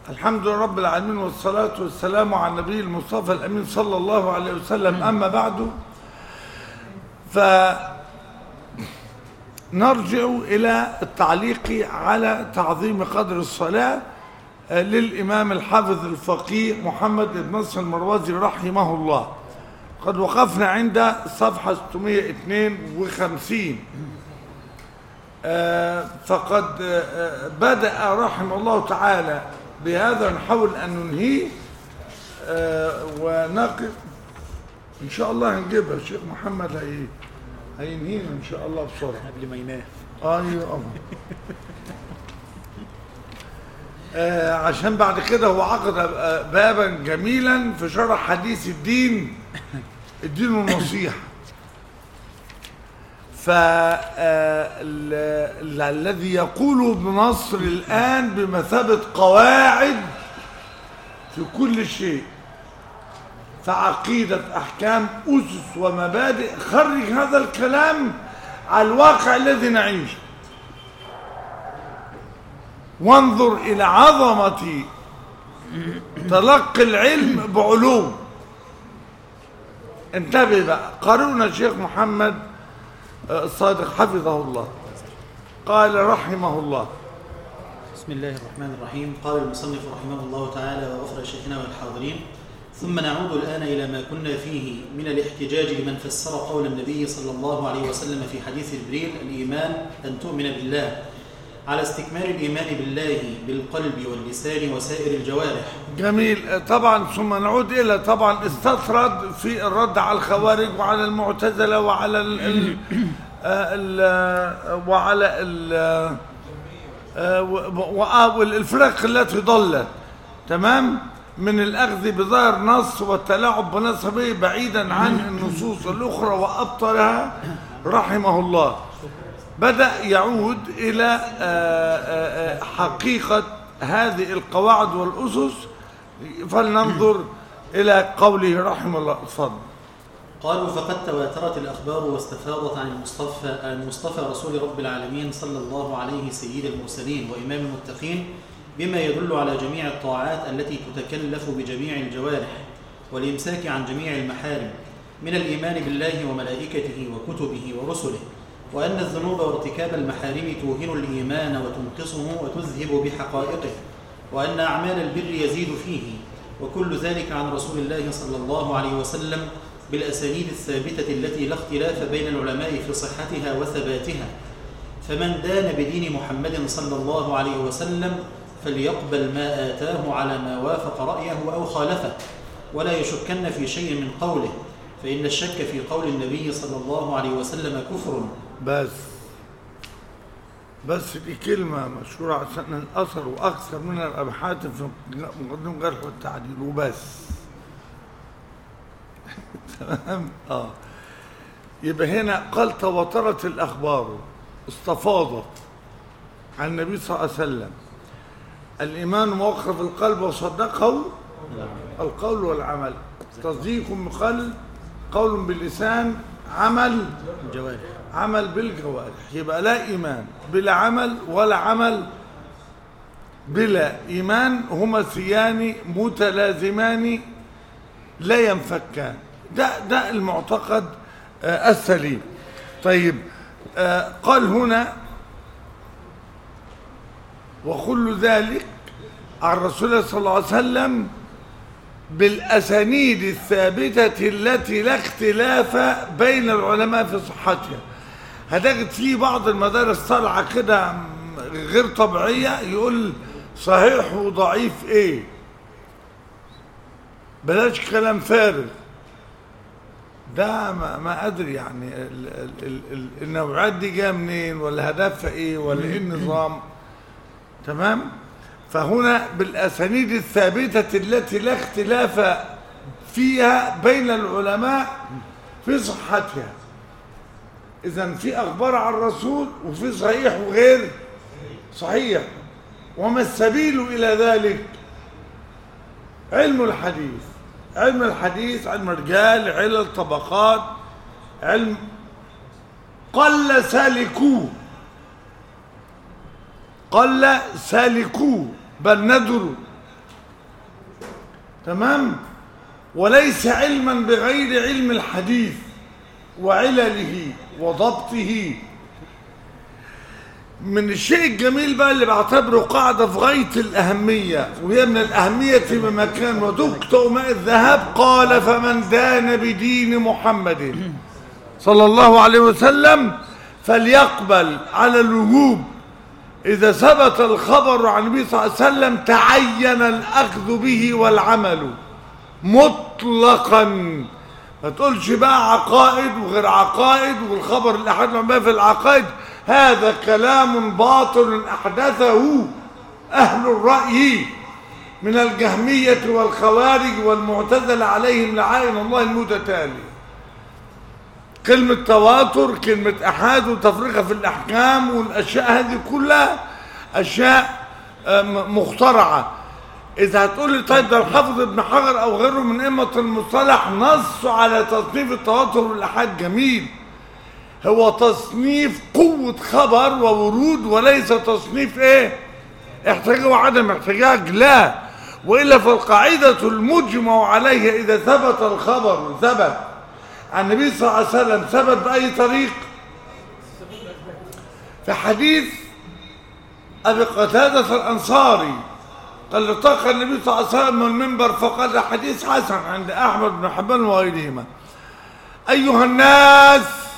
الحمد لله رب العالمين، والصلاة والسلام على النبي المصطفى الأمين صلى الله عليه وسلم. أما بعد، فنرجع إلى التعليق على تعظيم قدر الصلاة للإمام الحافظ الفقيه محمد بن نصر المروزي رحمه الله. قد وقفنا عند صفحة 652. فقد بدأ رحمه الله تعالى بهذا، نحاول أن ننهيه ونقف إن شاء الله. هنجيبها الشيخ محمد هينهينا إن شاء الله بسرعة قبل ما ينام. أيوة عشان بعد كده هو عقد بابا جميلا في شرح حديث الدين والنصيحة. فالذي يقوله ابن نصر الآن بمثابة قواعد في كل شيء، فعقيدة، أحكام، أسس ومبادئ. خرج هذا الكلام على الواقع الذي نعيشه، وانظر إلى عظمة تلقي العلم بعلوم. انتبه بقى، قارئنا الشيخ محمد الصادق حفظه الله قال رحمه الله: بسم الله الرحمن الرحيم. قال المصنف رحمه الله تعالى وغفر شيخنا والحاضرين: ثم نعود الآن إلى ما كنا فيه من الاحتجاج لمن فسر قول النبي صلى الله عليه وسلم في حديث جبريل: الإيمان أن تؤمن بالله، على استكمال الإيمان بالله بالقلب واللسان وسائر الجوارح. جميل. طبعا ثم نعود إلى طبعا استطرد في الرد على الخوارج وعلى المعتزلة وعلى الفرق التي ضلت، تمام، من الأخذ بظاهر نص والتلاعب بنص به بعيدا عن النصوص الأخرى وأبطلها رحمه الله. بدأ يعود إلى حقيقة هذه القواعد والأسس. فلننظر إلى قوله رحمه الله. اتفضل. قالوا: فقد تواترت الأخبار واستفاضت عن المصطفى رسول رب العالمين صلى الله عليه سيد المرسلين وإمام المتقين بما يدل على جميع الطاعات التي تتكلف بجميع الجوارح والإمساك عن جميع المحارم، من الإيمان بالله وملائكته وكتبه ورسله، وأن الذنوب وارتكاب المحارم توهن الإيمان وتنقصه وتذهب بحقائقه، وأن أعمال البر يزيد فيه، وكل ذلك عن رسول الله صلى الله عليه وسلم بالأسانيد الثابتة التي لا اختلاف بين العلماء في صحتها وثباتها. فمن دان بدين محمد صلى الله عليه وسلم فليقبل ما آتاه على ما وافق رأيه أو خالفه، ولا يشكن في شيء من قوله، فإن الشك في قول النبي صلى الله عليه وسلم كفر. بس دي كلمة مشهورة عشان الأثر وأكثر من الأبحاث في مقدمة الجرح والتعديل وبس. تمام. يبقى هنا قال تواترت الأخبار، استفاضت عن النبي صلى الله عليه وسلم. الإيمان موقف القلب وصدقه القول والعمل. تصديق بقلب، قول باللسان، عمل بالجوارح. يبقى لا إيمان بلا عمل ولا عمل بلا إيمان، هما سيان متلازمان لا ينفكان. ده المعتقد السليم. طيب، قال هنا: وكل ذلك عن رسول الله صلى الله عليه وسلم بالأسانيد الثابتة التي لا اختلاف بين العلماء في صحتها. هتجد في بعض المدارس طالعة كده غير طبيعية، يقول صحيح وضعيف ايه، بلاش كلام فارغ. ده ما أدري يعني النوعات دي جايه منين، ولا هدفها ايه، ولا ايه النظام. تمام. فهنا بالأسانيد الثابتة التي لا اختلاف فيها بين العلماء في صحتها. إذن في أخبار عن الرسول وفي صحيح وغير صحيح. وما السبيل إلى ذلك؟ علم الحديث، علم الرجال، علل طبقات، علم قل سالكوه بل ندروا تمام؟ وليس علما بغير علم الحديث وعلله وضبطه. من الشيء الجميل بقى اللي بعتبره قاعدة في غاية الأهمية، وهي من الأهمية بمكان، وتكتئ ماء الذهب، قال فمن دان بدين محمد صلى الله عليه وسلم فليقبل على الوجوب. إذا ثبت الخبر عن النبي صلى الله عليه وسلم تعين الأخذ به والعمل مطلقا. ما تقولش بقى عقائد وغير عقائد، والخبر الأحد ما في العقائد هذا كلام باطل أحدثه أهل الرأي من الجهمية والخوارج والمعتزلة عليهم لعائن الله المتتالي. كلمة تواتر، كلمة أحاد، وتفرقة في الأحكام، والأشياء هذه كلها أشياء مخترعة. إذا هتقول لي طيب ده الحافظ ابن حجر أو غيره من أئمة المصطلح نصوا على تصنيف التواتر والأحاد، جميل، هو تصنيف قوة خبر وورود، وليس تصنيف إيه؟ احتجاج وعدم احتجاج، لا. وإلا فالقاعدة المجمع عليها إذا ثبت الخبر ثبت عن النبي صلى الله عليه وسلم، ثبت بأي طريق؟ في حديث أبي قتادة الأنصاري قال التقى النبي صلى الله عليه وسلم من المنبر فقال، حديث حسن عند أحمد بن حنبل وغيرهما، أيها الناس،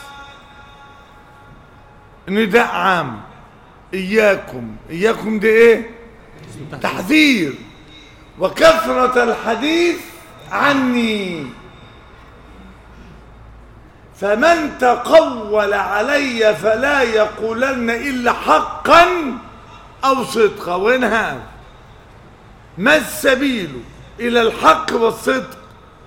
نداء عام، إياكم. إياكم دي إيه؟ تحذير. وكثرة الحديث عني، فمن تقول علي فلا يقولن إلا حقا أو صدقا. وين هذا؟ ما السبيل إلى الحق والصدق،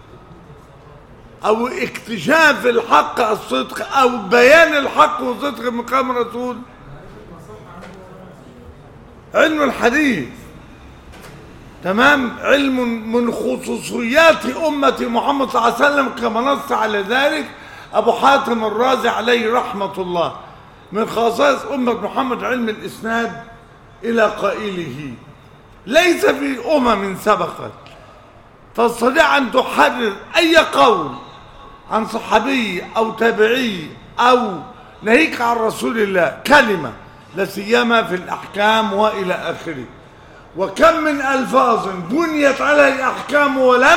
أو اكتشاف الحق الصدق، أو بيان الحق والصدق من قام رسول؟ علم الحديث، تمام، علم من خصوصيات أمة محمد صلى الله عليه وسلم، كما نص على ذلك أبو حاتم الرازي عليه رحمة الله. من خصائص أمة محمد علم الإسناد إلى قائله. ليس في سبقت تستطيع أن تحرر أي قول عن صحابي أو تابعي أو ناهيك عن رسول الله كلمة، لا سيما في الأحكام وإلى آخره. وكم من ألفاظ بنيت عليها الأحكام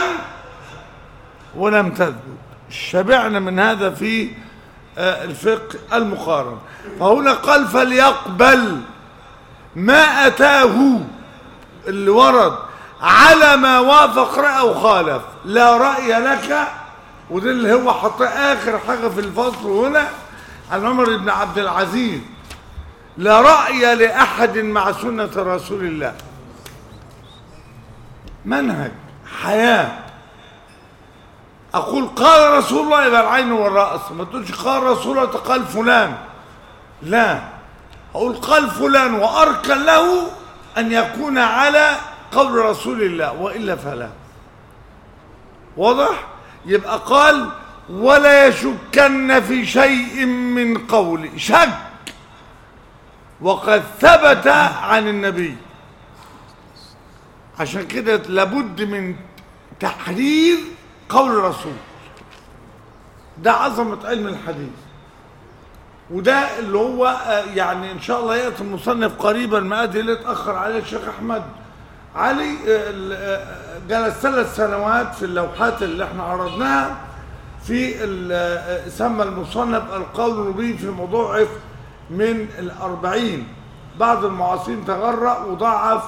ولم تثبت. شبعنا من هذا في الفقه المقارن. فهنا قال فليقبل ما أتاه، اللي ورد على ما وافق رأي أو خالف، لا رأي لك. وده اللي هو حط آخر حاجة في الفصل هنا عن عمر بن عبد العزيز، لا رأي لأحد مع سنة رسول الله. منهج حياة. أقول قال رسول الله يبقى العين والرأس، ما تقولش قال رسول الله قال فلان، لا، أقول قال فلان وأركن له أن يكون على قول رسول الله، وإلا فلا. واضح؟ يبقى قال ولا يشكن في شيء من قولي، شك وقد ثبت عن النبي. عشان كده لابد من تحرير قول الرسول. ده عظمة علم الحديث، وده اللي هو يعني ان شاء الله يأتي المصنف قريبا، ما ادري ليه اتأخر عليه الشيخ احمد علي. جلس 3 سنوات في اللوحات اللي احنا عرضناها في سمى المصنف القول المبين في موضوع من 40. بعض المعاصرين تغرق وضعف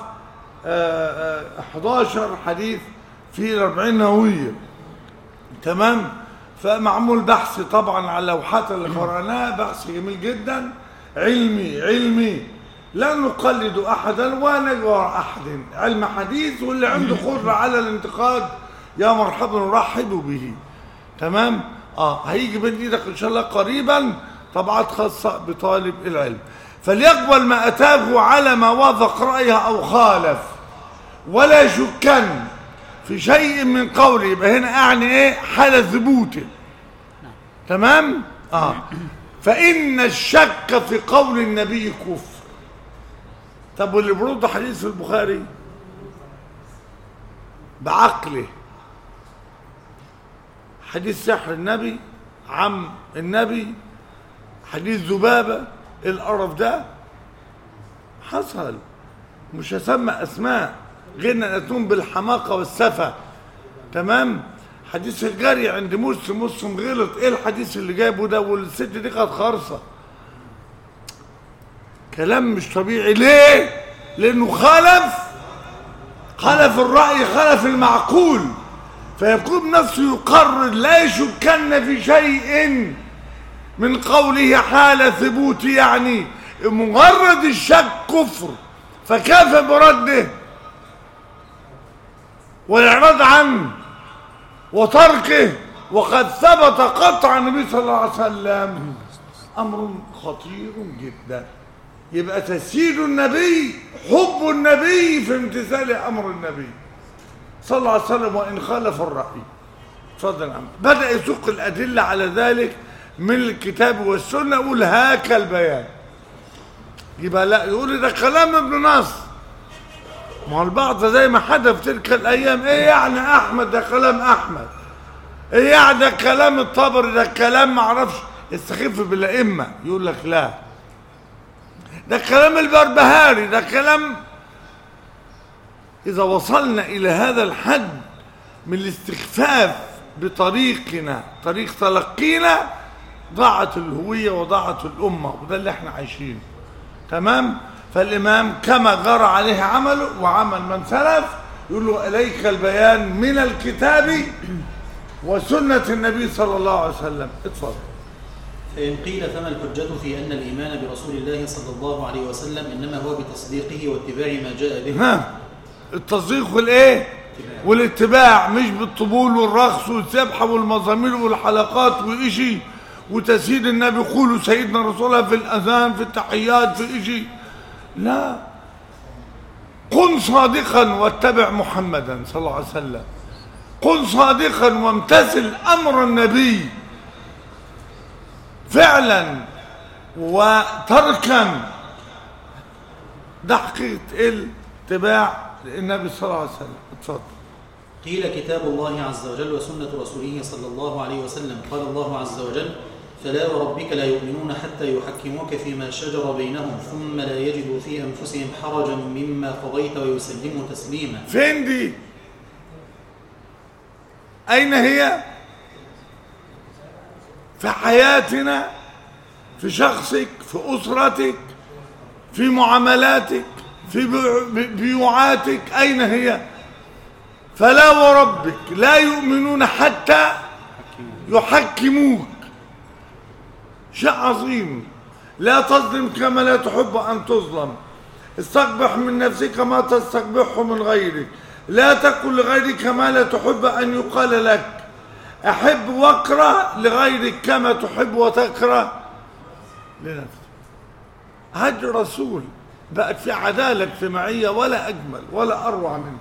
11 حديث في 40 نووية، تمام. فمعمول بحث طبعا على اللوحات اللي قرأناها، بحث جميل جدا، علمي لا نقلد احدا ولا نجوى احد، علم حديث، واللي عنده قدرة على الانتقاد يا مرحبا نرحب به، تمام. هيجي بين ايدك ان شاء الله قريبا طبعات خاصة بطالب العلم. فليقبل ما اتاه على ما وافق رأيه او خالف، ولا يشكن في شيء من قوله. يبقى هنا اعني ايه؟ حال ثبوته، تمام. فإن الشك في قول النبي كفر. طب واللي برد حديث في البخاري بعقله. حديث سحر النبي، عم النبي، حديث ذبابة، القرف ده حصل. مش هسمى أسماء غير أن أتون بالحماقة والسفة. تمام. حديث الجري عند مسلم، مسلم غلط. ايه الحديث اللي جايبه ده؟ والست دي كانت خارصة. كلام مش طبيعي. ليه؟ لأنه خالف الرأي، خالف المعقول، فيكون نفسه يقرر لا يشكن في شيء من قوله حال ثبوت، يعني مجرد الشك كفر، فكيف برده والإعراض عنه وتركه وقد ثبت قطع النبي صلى الله عليه وسلم؟ أمر خطير جدا. يبقى تسييد النبي، حب النبي في امتثال أمر النبي صلى الله عليه وسلم وإن خالف الرأي. اتفضل يا عم. بدأ يسوق الأدلة على ذلك من الكتاب والسنة. يقول هاك البيان. يبقى لا يقول ده كلام ابن نصر. ما هو البعض زي ما حدث في تلك الأيام، إيه يعني أحمد ده كلام أحمد، إيه يعني ده كلام الطبري، ده كلام معرفش يستخف بالأئمة. يقول لك لا، ده كلام البربهاري، ده كلام. إذا وصلنا إلى هذا الحد من الاستخفاف بطريقنا، طريق تلقينا، ضاعت الهوية وضاعت الأمة، وده اللي احنا عايشينه. تمام. فالإمام كما جرى عليه عمله وعمل من سلف، يقول له إليك البيان من الكتاب وسنة النبي صلى الله عليه وسلم. اتفضل. فإن قيل فما الحجة في أن الإيمان برسول الله صلى الله عليه وسلم إنما هو بتصديقه واتباع ما جاء به؟ التصديق والإيه؟ والاتباع، مش بالطبول والرقص والسبحة والمزامير والحلقات وإشي وتسييد النبي. قولوا سيدنا رسول الله في الأذان، في التحيات، في إشي. لا، كن صادقا واتبع محمدا صلى الله عليه وسلم. كن صادقا وامتثل أمر النبي فعلا وتركا. ده حقيقة اتباع النبي صلى الله عليه وسلم. اتفضل. قيل كتاب الله عز وجل وسنة رسوله صلى الله عليه وسلم. قال الله عز وجل فلا وربك لا يؤمنون حتى يحكموك فيما شجر بينهم ثم لا يجدوا في أنفسهم حرجا مما قضيت ويسلموا تسليما. فين دي؟ أين هي؟ في حياتنا، في شخصك، في أسرتك، في معاملاتك، في بيوعاتك. أين هي؟ فلا وربك لا يؤمنون حتى يحكموك. شيء عظيم. لا تظلم كما لا تحب أن تظلم. استقبح من نفسك ما تستقبحه من غيرك. لا تقل لغيرك ما لا تحب أن يقال لك. أحب واكره لغيرك كما تحب وتكره لنفسك. هدي الرسول بقت في عدالة اجتماعية ولا أجمل ولا أروع منه.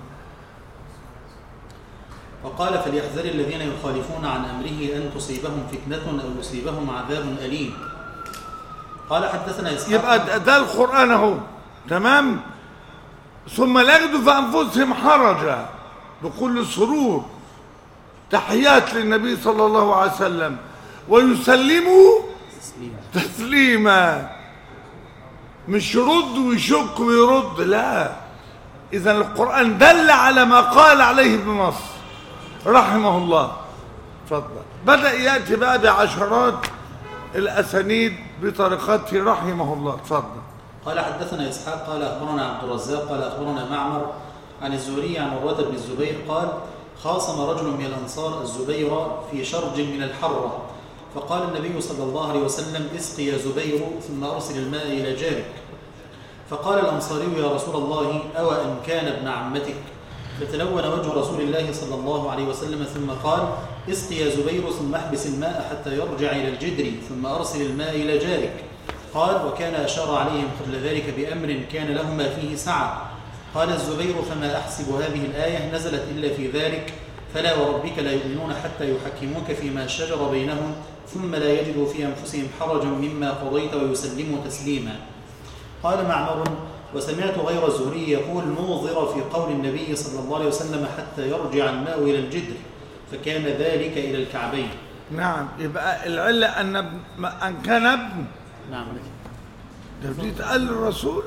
وقال فليحذر الذين يخالفون عن أمره أن تصيبهم فتنة أو يصيبهم عذاب أليم. قال حدثنا إسحاق. يبقى ده القرآن اهو. تمام. ثم لا يجدوا في أنفسهم حرجا، بكل سرور، تحيات للنبي صلى الله عليه وسلم، ويسلموا تسليما. مش يرد ويشك ويرد، لا. إذا القرآن دل على ما قال عليه ابن نصر رحمه الله. تفضل. بدأ يأتي بقى بعشرات الأسانيد بطريقته رحمه الله. تفضل. قال حدثنا إسحاق قال أخبرنا عبد الرزاق قال أخبرنا معمر عن الزهري عن عروة بن الزبير قال خاصم رجل من الأنصار الزبير في شرج من الحرة، فقال النبي صلى الله عليه وسلم اسقي يا زبير ثم أرسل الماء إلى جارك. فقال الأنصاري يا رسول الله أو أن كان ابن عمتك؟ فتلون وجه رسول الله صلى الله عليه وسلم ثم قال اسقي يا زبير ثم احبس الماء حتى يرجع إلى الجدر ثم أرسل الماء إلى جارك. قال وكان أشار عليهم قبل ذلك بأمر كان لهما فيه سعة. قال الزبير فما أحسب هذه الآية نزلت إلا في ذلك فلا وربك لا يؤمنون حتى يحكموك فيما شجر بينهم ثم لا يجدوا في أنفسهم حرجا مما قضيت ويسلموا تسليما. قال معمر وسمعت غير الزهري يقول نوظر في قول النبي صلى الله عليه وسلم حتى يرجع الماء إلى الجدر فكان ذلك إلى الكعبين. نعم. يبقى العلة أن كان ابن. نعم. ده دي تقال للرسول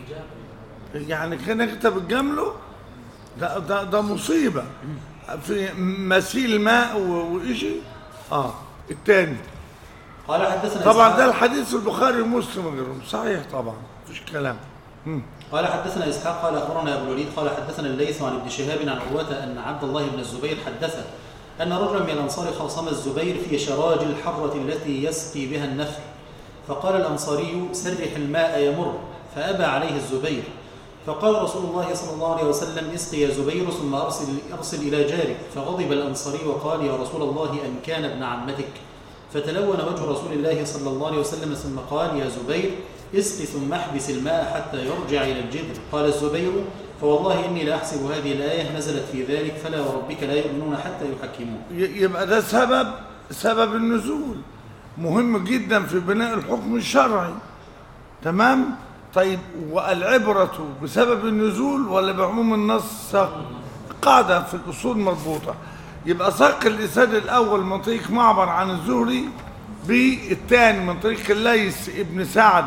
يعني كان يكتب الجمله. ده مصيبة في مسيل ماء وإشي. الثاني قال حدثنا طبعا ده الحديث البخاري ومسلم وغيرهم صحيح طبعا مفيش كلام. قال حدثنا إسحاق قال أخبرنا أبو الوليد قال حدثنا الليث عن ابن شهاب عن عروة أن عبد الله بن الزبير حدثه أن رجلا من الأنصار خاصم الزبير في شراج الحرة التي يسقي بها النخل، فقال الأنصاري سرح الماء يمر، فأبى عليه الزبير، فقال رسول الله صلى الله عليه وسلم اسقي يا زبير ثم أرسل إلى جارك، فغضب الأنصاري وقال يا رسول الله أن كان ابن عمتك، فتلون وجه رسول الله صلى الله عليه وسلم ثم قال يا زبير اسقي ثم احبس الماء حتى يرجع إلى الجدر. قال الزبير فوالله إني لأحسب هذه الآية نزلت في ذلك فلا وربك لا يؤمنون حتى يحكمون. يبقى ده سبب النزول مهم جدا في بناء الحكم الشرعي. تمام. طيب والعبرة بسبب النزول ولا بعموم النص؟ قاعدة في الأصول مربوطة. يبقى ساق الإسناد الأول من طريق معبر عن الزهري بالثاني من طريق الليث ابن سعد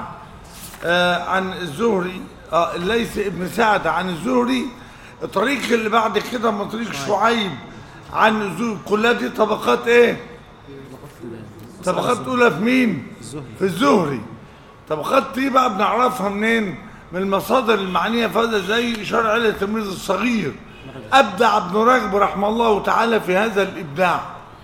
عن الزهري الليث ابن سعد عن الزهري. الطريق اللي بعد كده من طريق شعيب عن الزهري. كلها دي طبقات ايه؟ طبقات اولى في مين؟ في الزهري. طبقات دي بقى بنعرفها منين؟ من المصادر المعنيه في هذا زي شرع علة التلميذ الصغير. ابدع ابن رجب رحمه الله تعالى في هذا الابداع.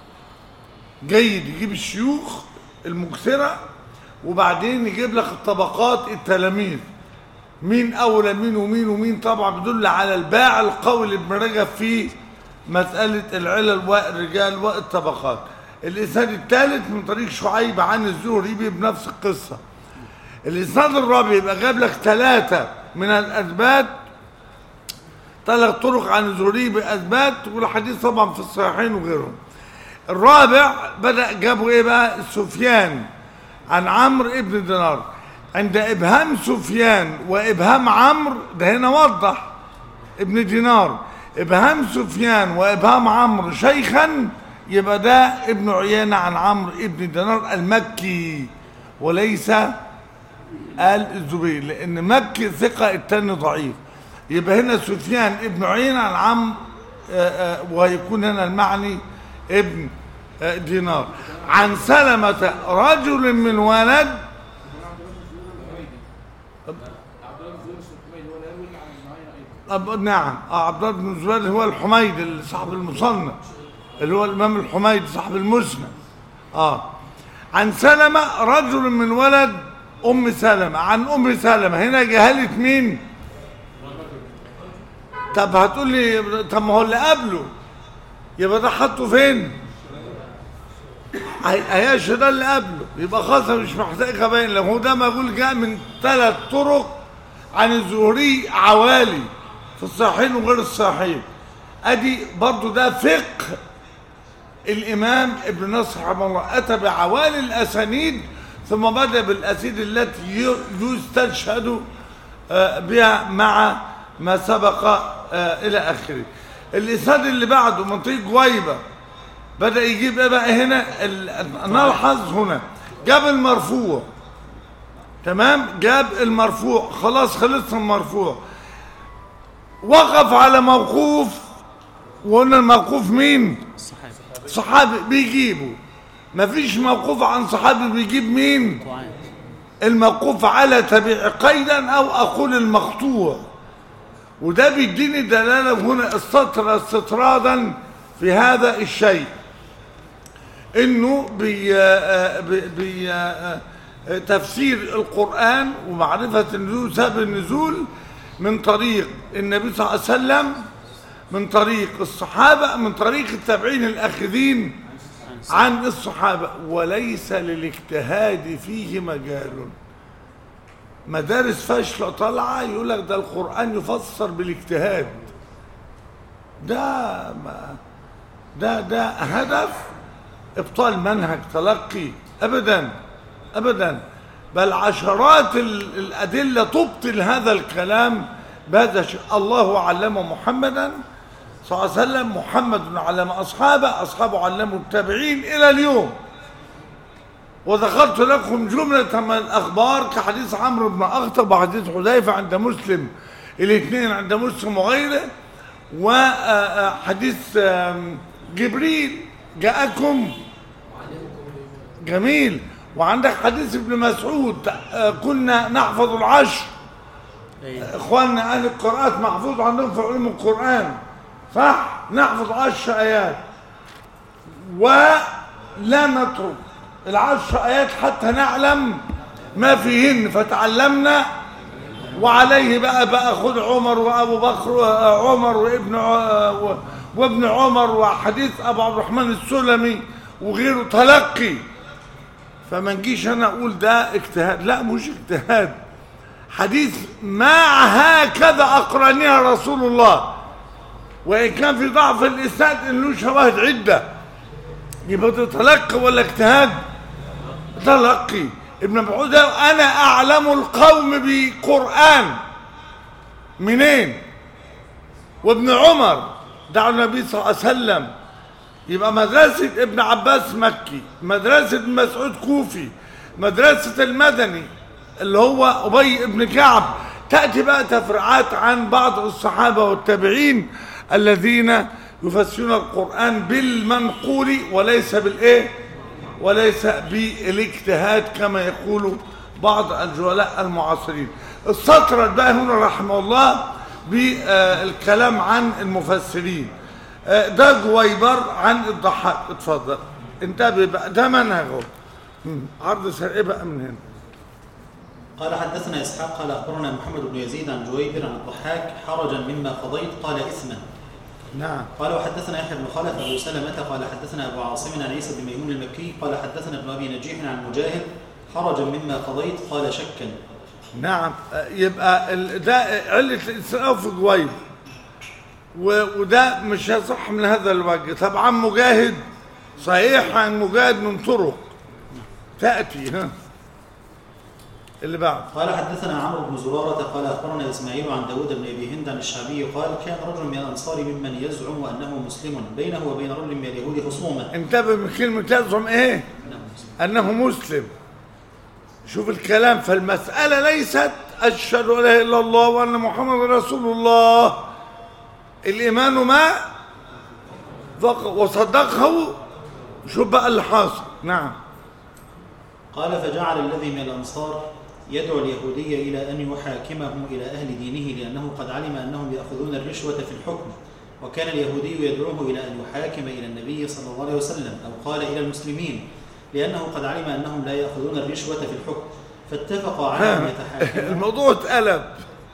جيد يجيب الشيوخ المكثره وبعدين يجيب لك الطبقات التلاميذ مين اولى مين ومين ومين. طبعا بيدل على الباع القوي ابن رجب في مساله العلل والرجال والطبقات. الاسناد الثالث من طريق شعيب عن الزهري بنفس القصه. الاسناد الرابع يبقى جاب لك ثلاثه من الاثبات، ثلاث طرق عن الزهري باثبات، والحديث طبعا في الصحيحين وغيرهم. الرابع بدأ جابوا ايه بقى؟ سفيان عن عمرو ابن دينار. عند ابهام سفيان وابهام عمرو ده هنا وضح ابن دينار، ابهام سفيان وابهام عمرو شيخا، يبقى ده ابن عيينة عن عمرو ابن دينار المكي وليس آل الزبير، لان مكي ثقة التاني ضعيف. يبقى هنا سفيان ابن عيينة عن عمرو ويكون هنا المعني ابن دينار. عن سلمة رجل من ولد نعم عبد الله بن الزبير هو الحميدي صاحب المصنف اللي هو الامام الحميدي صاحب المسند. عن سلمة رجل من ولد ام سلمة. عن ام سلمة هنا جهلت مين؟ طب هتقول لي طب ما هو اللي قبله يبقى ده حطه فين؟ هياش ده اللي قبله يبقى خلاص مش محتاج ابين. لو هو ده ما يقول جاء من ثلاث طرق عن الزهري عوالي في الصحيحين وغير الصحيحين. ادي برضو ده فقه الامام ابن نصر رحمه الله، اتى بعوالي الاسانيد ثم بدا بالاسانيد التي يستشهد بها مع ما سبق الى اخره. الاسناد اللي بعده من طريق جويبه بدأ يجيب ايه بقى هنا؟ نلحظ هنا جاب المرفوع. تمام. جاب المرفوع خلاص خلصنا المرفوع. وقف على موقوف وقلنا الموقوف مين؟ صحابي بيجيبه. مفيش موقوف عن صحابي بيجيب مين؟ الموقوف على تبع قيدا او اقول المقطوع. وده بيديني دلاله هنا السطر استطرادا في هذا الشيء انه تفسير القرآن ومعرفة النزول سبب النزول من طريق النبي صلى الله عليه وسلم، من طريق الصحابة، من طريق التابعين الأخذين عن الصحابة، وليس للاجتهاد فيه مجال. مدارس فاشلة طالعة يقول لك ده القرآن يفسر بالاجتهاد. ده هدف ابطال منهج تلقي ابدا ابدا. بل عشرات الأدلة تبطل هذا الكلام بهذا الشيء. الله علم محمدا صلى الله عليه وسلم، محمد علم أصحابه، أصحابه علموا التابعين إلى اليوم. وذكرت لكم جملة من الأخبار كحديث عمرو بن أخطب وحديث حذيفة عند مسلم، الاثنين عند مسلم وغيره، وحديث جبريل جاءكم جميل. وعندك حديث ابن مسعود كنا نحفظ العشر. اخواننا اهل القراءات محفوظ عندهم في علوم القرآن، صح؟ نحفظ 10 آيات ولا نترك ال10 آيات حتى نعلم ما فيهن، فتعلمنا. وعليه بقى خذ عمر وابو بكر وعمر وابن عمر وحديث ابو عبد الرحمن السلمي وغيره تلقي. فما نجيش انا اقول ده اجتهاد، لا مش اجتهاد، حديث ما هكذا اقرنها رسول الله، وان كان في ضعف الاسناد انه شواهد عده. يبقى ده تلقي ولا اجتهاد؟ تلقي. ابن مسعود انا اعلم القوم بقرآن منين؟ وابن عمر دعا النبي صلى الله عليه وسلم. يبقى مدرسة ابن عباس مكي، مدرسة ابن مسعود كوفي، مدرسة المدني اللي هو أبي ابن كعب. تأتي بقى تفرعات عن بعض الصحابة والتابعين الذين يفسرون القرآن بالمنقول وليس بالإيه؟ وليس بالاجتهاد كما يقول بعض الجهلاء المعاصرين. السطر بقى هنا رحمه الله بالكلام عن المفسرين. ده جويبر عن الضحاك. اتفضل انتبه بقى، ده منهجه عرض سريع بقى من هنا. قال حدثنا اسحاق قال اخبرنا محمد بن يزيد عن جويبر عن الضحاك حرجا مما قضيت قال اثما. نعم. قال وحدثنا يحيى بن خلف ابو سلمة قال حدثنا ابو عاصم عن عيسى بن ميمون المكي قال حدثنا ابن ابي نجيح عن مجاهد حرجا مما قضيت قال شكا. نعم. يبقى ده علة الاسراء في جويبر، وده مش هيصح من هذا الوجه. طبعا مجاهد صحيح عن مجاهد من طرق تأتي. ها اللي بعد. قال حدثنا عمرو بن زرارة قال أخبرنا إسماعيل عن داود بن أبي هند عن الشعبي قال كان رجل من الأنصار ممن يزعم أنه مسلم بينه وبين رجل من اليهود خصومة. انتبه من كلمة يزعم إيه؟ أنه مسلم. شوف الكلام. فالمسألة ليست أشهد أن لا إله إلا الله وأن محمد رسول الله، الإيمان ما وصدقه. شوف بقى اللي حاصل. نعم. قال فجعل الذي من الأنصار يدعو اليهودي إلى أن يحاكمه إلى أهل دينه لأنه قد علم أنهم يأخذون الرشوة في الحكم، وكان اليهودي يدعوه إلى أن يحاكم إلى النبي صلى الله عليه وسلم أو قال إلى المسلمين لأنه قد علم أنهم لا يأخذون الرشوة في الحكم، فاتفقوا على أن يتحاكموا. الموضوع اتقلب.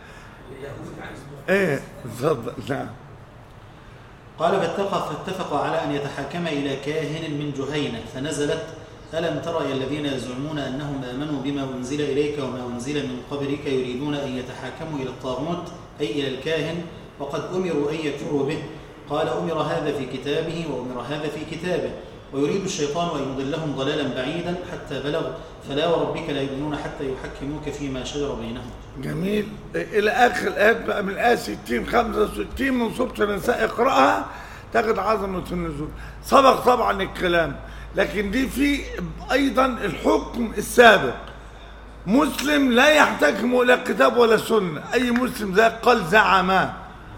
ايه اتفضل. نعم. قال فاتفقوا على أن يتحاكم إلى كاهن من جهينة فنزلت ألم تر إلى الذين يزعمون أنهم آمنوا بما أنزل إليك وما أنزل من قبلك يريدون أن يتحاكموا إلى الطاغوت أي إلى الكاهن وقد أمروا أن يكفروا به. قال أمر هذا في كتابه وأمر هذا في كتابه ويريد الشيطان أن يضلهم ضلالا بعيدا حتى بلغ فلا وربك لا يؤمنون حتى يحكموك فيما شجر بينهم. جميل. إلى آخر الآيات بقى من الآية 60 65 من سورة النساء اقرأها تجد عظمة النزول. سبق طبعا الكلام، لكن دي في أيضا الحكم السابق. مسلم لا يحتكم إلى كتاب ولا سنة. أي مسلم زي قال زعما.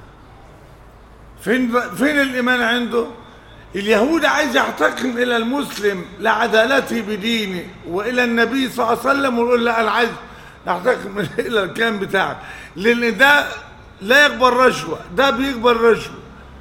فين الإيمان عنده؟ اليهود عايز يحتكم إلى المسلم لعدالته بدينه وإلى النبي صلى الله عليه وسلم ويقول لا أنا عايز نحتكم إلى الكلام بتاعك، لأن ده لا يقبل رشوة، ده بيقبل رشوة.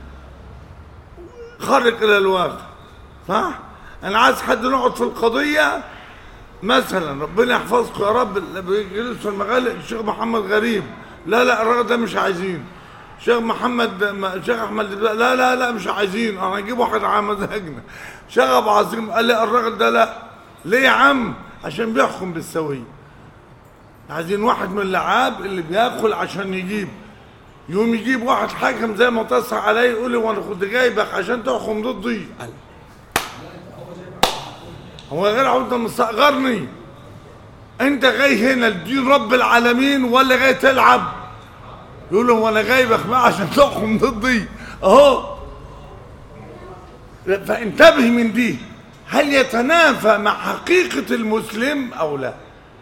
خرق إلى الواقع. صح؟ أنا عايز حد نقعد في القضية مثلا، ربنا يحفظكم يا رب، اللي بيجلس في المغالق الشيخ محمد غريب، لا الراجل ده مش عايزين. شيخ احمد لا مش عايزين، انا هجيب واحد على مزاجنا. شيخ ابو عظيم قال لي الراجل ده لا. ليه يا عم؟ عشان بيحكم بالسويه. عايزين واحد من اللعاب اللي بياكل عشان يقوم يجيب واحد حاكم زي ما تصح عليه يقول لي وانا كنت جايبك عشان تحكم ضدي. هو غير عاوز مستأجرني. انت جاي هنا لدين رب العالمين ولا جاي تلعب؟ يقول له وانا جايبك معاه عشان تحكم ضدي اهو. فانتبه من دي، هل يتنافى مع حقيقة المسلم او لا؟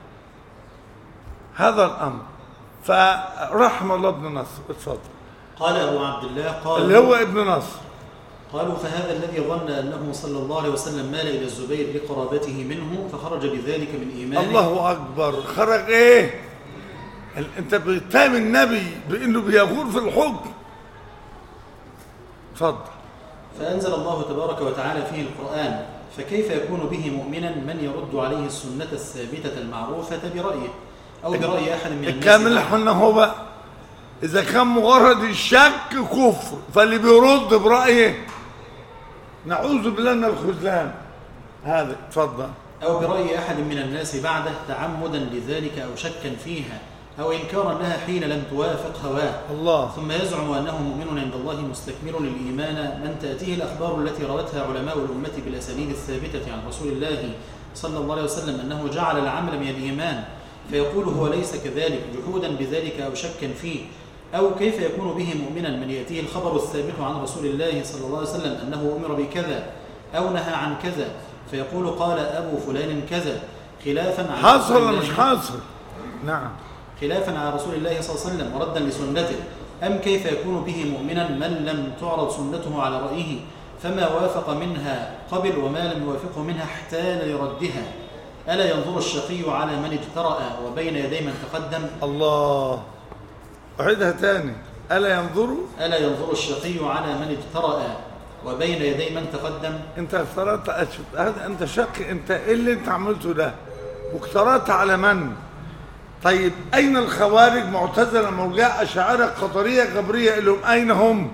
هذا الامر. فرحم الله ابن نصر. اتفضل. قال أبو عبد الله قال اللي هو ابن نصر. قالوا فهذا الذي ظن أنه صلى الله عليه وسلم مال إلى الزبير لقرابته منه فخرج بذلك من إيمانه. الله أكبر. خرج إيه؟ أنت بتتهم النبي بأنه بيغور في الحكم. اتفضل. فأنزل الله تبارك وتعالى فيه القرآن فكيف يكون به مؤمنا من يرد عليه السنة الثابتة المعروفة برأيه أو برأي أحد من الناس. الكامل احنا هو بقى إذا كان مجرد الشك كفر، فاللي بيرد برأيه نعوذ بالله من الخذلان هذا. اتفضل. أو برأي أحد من الناس بعده تعمدا لذلك أو شكا فيها أو إنكارا لها حين لم توافق هواه. الله. ثم يزعم أنه مؤمن عند الله مستكمل للإيمان من تأتيه الأخبار التي روتها علماء الأمة بالأسانيد الثابتة عن رسول الله صلى الله عليه وسلم أنه جعل العمل من الإيمان، فيقول هو ليس كذلك جحودا بذلك أو شكا فيه. أو كيف يكون به مؤمنا من يأتيه الخبر الثابت عن رسول الله صلى الله عليه وسلم أنه أمر بكذا أو نهى عن كذا فيقول قال أبو فلان كذا خلافا عن حاصل ولا مش حاصل؟ نعم. خلافا على رسول الله صلى الله عليه وسلم وردا لسنته. أم كيف يكون به مؤمنا من لم تعرض سنته على رأيه فما وافق منها قبل وما لم يوافقه منها احتال لردها. ألا ينظر الشقي على من اجترأ وبين يدي من تقدم. الله. أعيدها تاني. ألا ينظر الشقي على من اجترأ وبين يدي من تقدم. انت اخترت هذا، انت شقي، انت ايه اللي انت عملته ده؟ واخترت على من؟ طيب اين الخوارج؟ معتزله، مرجئه، اشاعره، قدريه، جبريه، لهم اين هم؟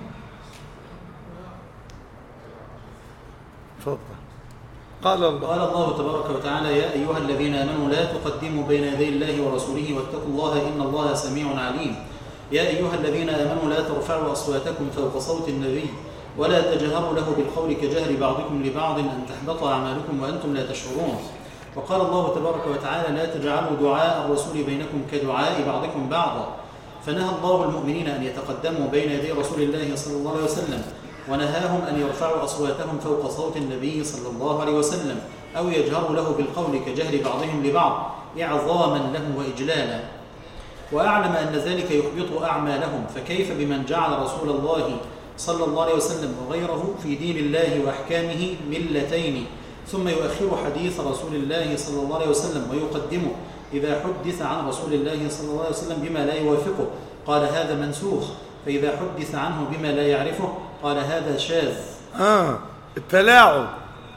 اتفضل. قال الله تبارك وتعالى يا ايها الذين امنوا لا تقدموا بين يدي الله ورسوله واتقوا الله ان الله سميع عليم. يا أيها الذين آمنوا لا ترفعوا أصواتكم فوق صوت النبي ولا تجهروا له بالقول كجهر بعضكم لبعض أن تحبط أعمالكم وأنتم لا تشعرون. وقال الله تبارك وتعالى لا تجعلوا دعاء الرسول بينكم كدعاء بعضكم بعضا. فنهى الله المؤمنين أن يتقدموا بين يدي رسول الله صلى الله عليه وسلم ونهاهم أن يرفعوا أصواتهم فوق صوت النبي صلى الله عليه وسلم أو يجهروا له بالقول كجهر بعضهم لبعض إعظاما له وإجلالا. وأعلم أن ذلك يحبط أعمالهم فكيف بمن جعل رسول الله صلى الله عليه وسلم وغيره في دين الله وأحكامه ملتين ثم يؤخر حديث رسول الله صلى الله عليه وسلم ويقدمه إذا حدث عن رسول الله صلى الله عليه وسلم بما لا يوافقه قال هذا منسوخ، فإذا حدث عنه بما لا يعرفه قال هذا شاذ. التلاعب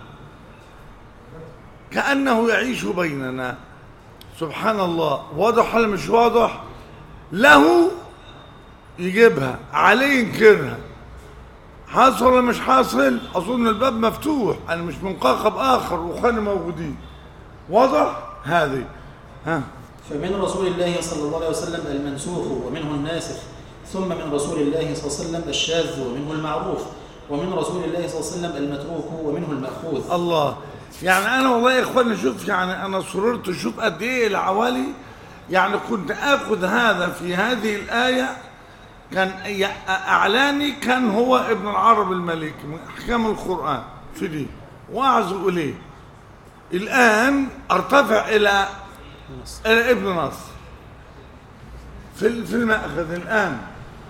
كأنه يعيش بيننا. سبحان الله. واضح ولا مش واضح؟ له يجيبها، عليه ينكرها. حاصل ولا مش حاصل؟ أظن الباب مفتوح، أنا مش منقاقب آخر وخاني موجودين. واضح؟ هذه فمن رسول الله صلى الله عليه وسلم المنسوخ ومنه الناسخ، ثم من رسول الله صلى الله عليه وسلم الشاذ ومنه المعروف، ومن رسول الله صلى الله عليه وسلم المتروك ومنه المأخوذ. الله. يعني أنا والله يا إخواني شوف، يعني أنا سررت شوف قد إيه العوالي. يعني كنت آخذ هذا في هذه الآية، كان أعلاني كان هو ابن العربي المالكي من أحكام القرآن في دي وأعزو إليه. الآن أرتفع إلى ابن نصر في المأخذ. الآن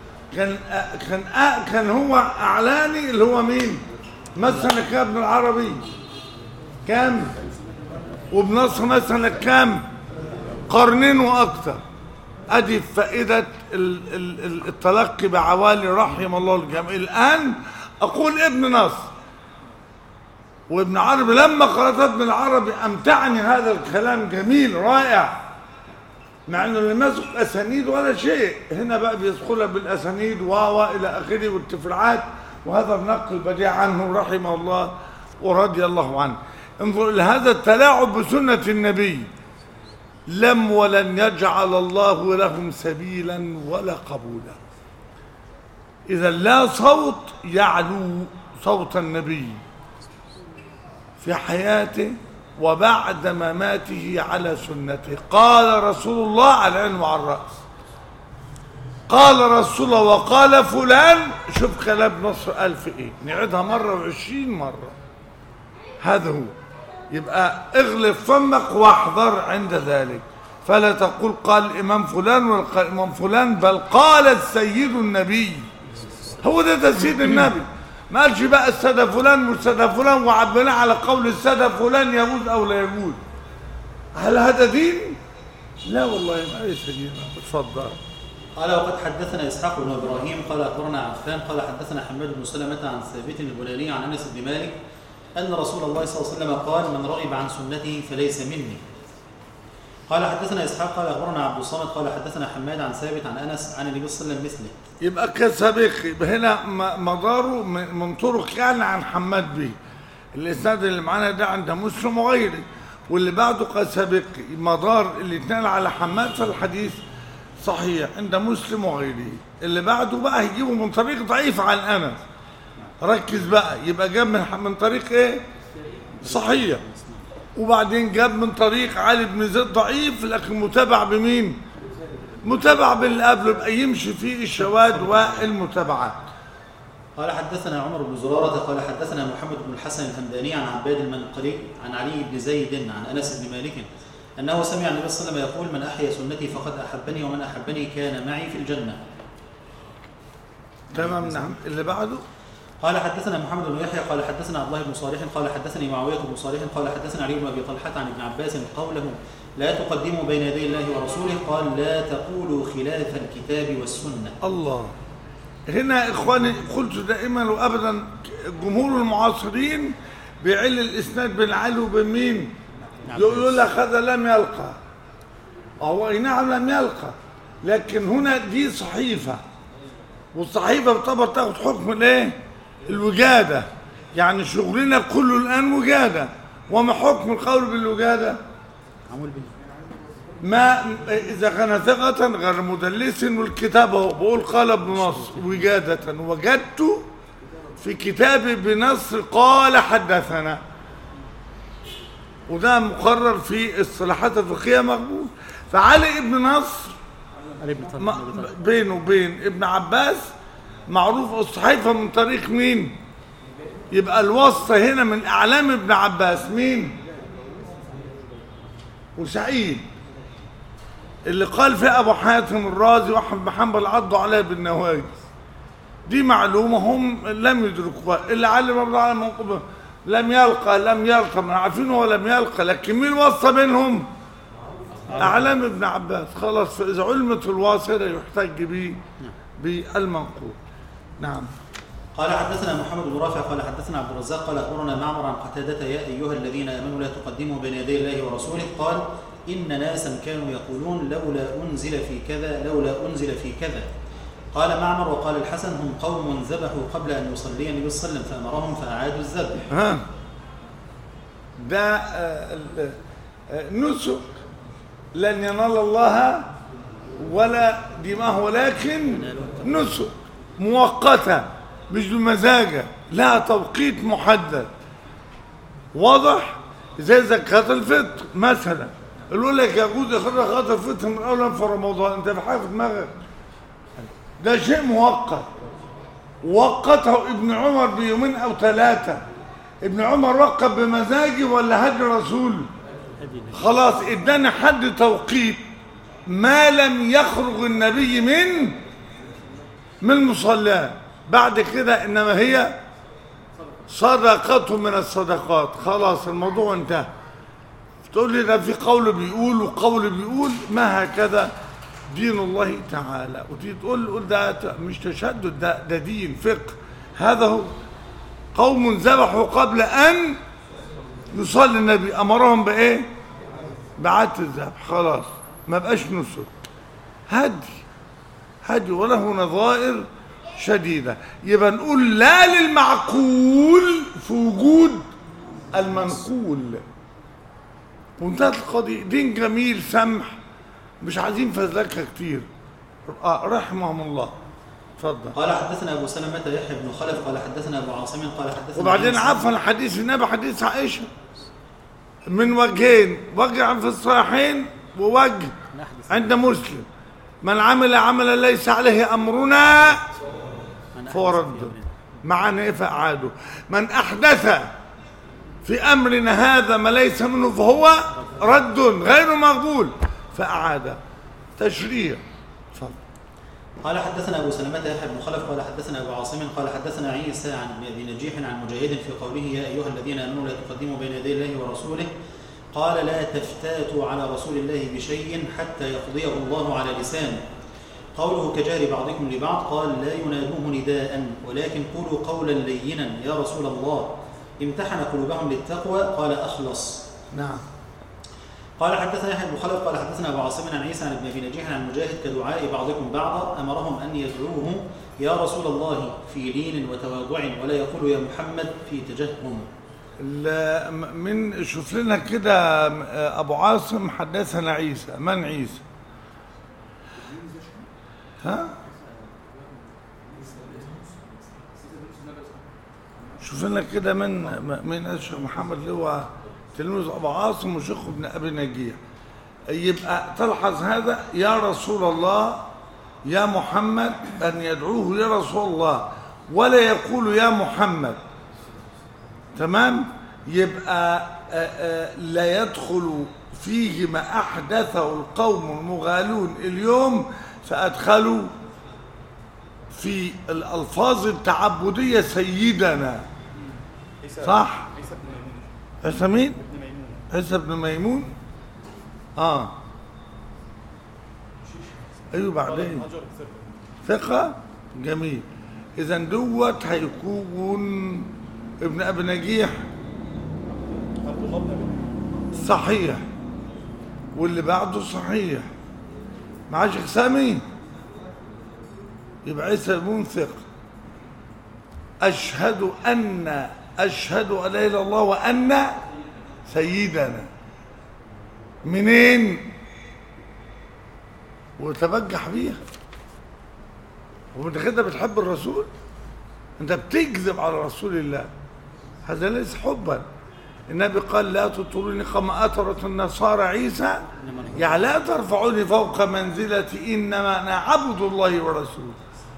كان هو أعلاني اللي هو مين؟ مثلا كابن العربي كام؟ وابن نصر مثلا كام؟ قرنين وأكثر. أدي فائدة التلقي بعوالي رحم الله الجميع. الآن أقول ابن نصر وابن عربي. لما قرأت ابن العربي أمتعني هذا الكلام جميل رائع، مع أنه لم يسق أسانيد ولا شيء. هنا بقى بيدخلها بالأسانيد إلى آخره والتفرعات، وهذا النقل بديع عنه رحمه الله ورضي الله عنه. انظر إلى هذا التلاعب بسنة النبي. لم ولن يجعل الله لهم سبيلا ولا قبولا. إذا لا صوت يعلو صوت النبي في حياته وبعد مماته على سنته. قال رسول الله على العين وعلى الرأس. قال رسول الله وقال فلان. شوف كلام نصر قال في ايه، نعيدها مرة و20 مرة. هذا هو. يبقى اغلق فمك واحذر عند ذلك، فلا تقول قال الإمام فلان ولا قال الإمام فلان، بل قال السيد النبي. هو ده تسيد النبي. ما قالش بقى السادة فلان والسادة فلان وعبنا على قول السادة فلان يجوز أو لا يجوز. هل هذا دين؟ لا والله ما أي سيدنا. اتفضل. قال وقد حدثنا إسحاق بن إبراهيم قال أخبرنا عفان قال حدثنا حماد بن سلمة عن ثابت البناني عن أنس بن مالك أن رسول الله صلى الله عليه وسلم قال من رغب عن سنتي فليس مني. قال حدثنا إسحاق قال أخبرنا عبد الصمد قال حدثنا حماد عن ثابت عن أنس عن النبي صلى الله عليه وسلم مثله. يبقى كسابق. يبقى هنا مداره من طرق يعني عن حماد به. الإسناد اللي معانا ده عند مسلم وغيره، واللي بعده كسابق مدار اللي اتنقل على حماد فالحديث صحيح عند مسلم وغيره. اللي بعده بقى هيجيبه من طريق ضعيف عن أنس. ركز بقى، يبقى جاب من طريق ايه؟ صحيح. وبعدين جاب من طريق علي بن زيد ضعيف لكن متابع بمين؟ متابع باللي قبله، يبقى يمشي فيه الشواذ والمتابعات. قال حدثنا عمر بن زرارة قال حدثنا محمد بن الحسن الهمداني عن عباد المنقري عن علي بن زيد عن أنس بن مالك أنه سمع النبي صلى الله عليه وسلم يقول من أحيا سنتي فقد أحبني ومن أحبني كان معي في الجنة. تمام. نعم. اللي بعده قال حدثنا محمد بن يحيى قال حدثنا عبد الله بن صالح قال حدثني معاوية بن صالح قال حدثنا علي بن أبي طلحة عن ابن عباس قوله لا تقدموا بين يدي الله ورسوله قال لا تقولوا خلاف الكتاب والسنة. الله. هنا إخواني قلت دائما وأبدا جمهور المعاصرين بيعل الإسناد بين علي وبين مين؟ يقول لك هذا لم يلقى. هو نعم لم يلقى، لكن هنا دي صحيفة، والصحيفة بتعتبر تاخد حكم الايه؟ الوجادة. يعني شغلنا كله الآن وجادة. وما حكم القول بالوجادة؟ ما إذا كان ثقة غير مدلس، والكتابة بقول قال ابن نصر وجادة وجدت في كتابي بنصر قال حدثنا، وده مقرر في الصلاحات الفقهية مقبول. فعلي ابن نصر بينه وبين ابن عباس معروف الصحيفة من طريق مين؟ يبقى الواسطة هنا من أعلام ابن عباس مين؟ وسعيد اللي قال فيه أبو حاتم الرازي وأحمد بن حنبل عضوا عليها بالنواجذ. دي معلومة هم لم يدركوها. اللي علم الله على موقفه لم يلقى من عارفين هو لم يلقى، لكن مين وصى بينهم؟ أعلام ابن عباس. خلاص، فإذا علمت الواسطة يحتج به بالمنقول. نعم. قال حدثنا محمد بن رافع قال حدثنا عبد الرزاق قال أخبرنا معمر عن قتادة يا أيها الذين آمنوا لا تقدموا بين يدي الله ورسوله قال إن ناسا كانوا يقولون لولا أنزل في كذا. قال معمر وقال الحسن هم قوم ذبحوا قبل أن يصلي النبي صلى الله عليه وسلم فأمرهم فأعادوا الذبح. ده نسك لن ينال الله ولا دماءه، ولكن نسك مؤقتة مش بمزاجة، لها توقيت محدد. واضح؟ زي زكاة الفطر مثلا، يقول لك يجوز إخراج زكاة الفطر من أولا في رمضان. أنت في حاجة في دماغك، ده شيء مؤقت. وقته ابن عمر بيومين أو 3. ابن عمر وقف بمزاجه ولا هدي رسول؟ خلاص ادانا حد توقيت ما لم يخرج النبي من مصلاه. بعد كده انما هي صدقة من الصدقات. خلاص الموضوع انتهى. تقول لي ده في قول بيقول وقول بيقول، ما هكذا دين الله تعالى. وتيجي تقول ده مش تشدد، ده دين فقه. هذا هو. قوم ذبحوا قبل ان يصلي النبي، امرهم بايه؟ بعد الذبح. خلاص ما بقاش نسك، هدي وله نظائر شديدة. يبقى نقول لا للمعقول في وجود المنقول. وانتهت القضية. دين جميل سمح، مش عايزين فزلكة كتير. رحمهم الله. اتفضل. قال حدثنا ابو سلمة يحيى بن خلف قال حدثنا ابو عاصم قال حدثنا وبعدين عفوا الحديث النبي حديث عائشة من وجهين، وجه في الصحيحين ووجه عند مسلم: من عمل عملا ليس عليه أمرنا فهو رد. معنى إيه فأعاده؟ من أحدث في أمرنا هذا ما ليس منه فهو رد غير مقبول فأعاده. تشريع. قال حدثنا أبو سلمة يحيى بن خلف قال حدثنا أبو عاصم قال حدثنا عيسى عن ابن أبي نجيح عن مجاهد في قوله: يا أيها الذين آمنوا لا تقدموا بين يدي الله ورسوله، قال: لا تفتاتوا على رسول الله بشيء حتى يقضيه الله على لسانه. قوله كجار بعضكم لبعض، قال: لا ينادوه نداء ولكن قولوا قولا لينا يا رسول الله. امتحن قلوبهم للتقوى، قال: أخلص. نعم. قال حدثنا يحيى بن خلف قال حدثنا ابو عاصم عن عيسى عن ابن ابي نجيح عن مجاهد كدعاء بعضكم بعضا، امرهم ان يدعوه يا رسول الله في لين وتواضع ولا يقول يا محمد في تجهم. من شوف لنا كده ابو عاصم حدثنا عيسى. من عيسى؟ ها؟ شوف لنا كده من الشيخ محمد اللي هو تلميذ ابو عاصم وشيخ ابن ابي نجيح. يبقى تلحظ هذا: يا رسول الله، يا محمد، ان يدعوه يا رسول الله ولا يقول يا محمد. تمام؟ يبقى لا يدخل فيه ما احدثه القوم المغالون اليوم فادخلوا في الالفاظ التعبديه سيدنا. صح؟ عيسى مين؟ عيسى بن ميمون. ايوه بعدين ثقة. جميل. اذا دوت هيكون ابن ابي نجيح صحيح، واللي بعده صحيح. معاش سامي، يبقى عيسى بن ثقة. أشهد أن لا إله إلا الله وأن سيدنا. منين؟ وتبجح بيها. وانت كده بتحب الرسول؟ انت بتكذب على رسول الله. هذا ليس حبا. النبي قال: لا تطروني كما أطرت النصارى عيسى، يعني لا ترفعوني فوق منزلتي، إنما أنا عبد الله ورسوله.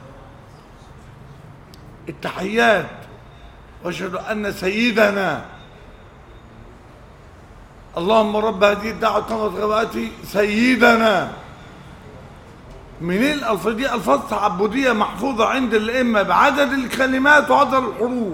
التحيات: واشهد ان سيدنا اللهم رب هذه الدعوه والغباتي سيدنا. منين الالفاظ دي؟ الفاظ تعبديه محفوظه عند الائمه بعدد الكلمات وعدد الحروف.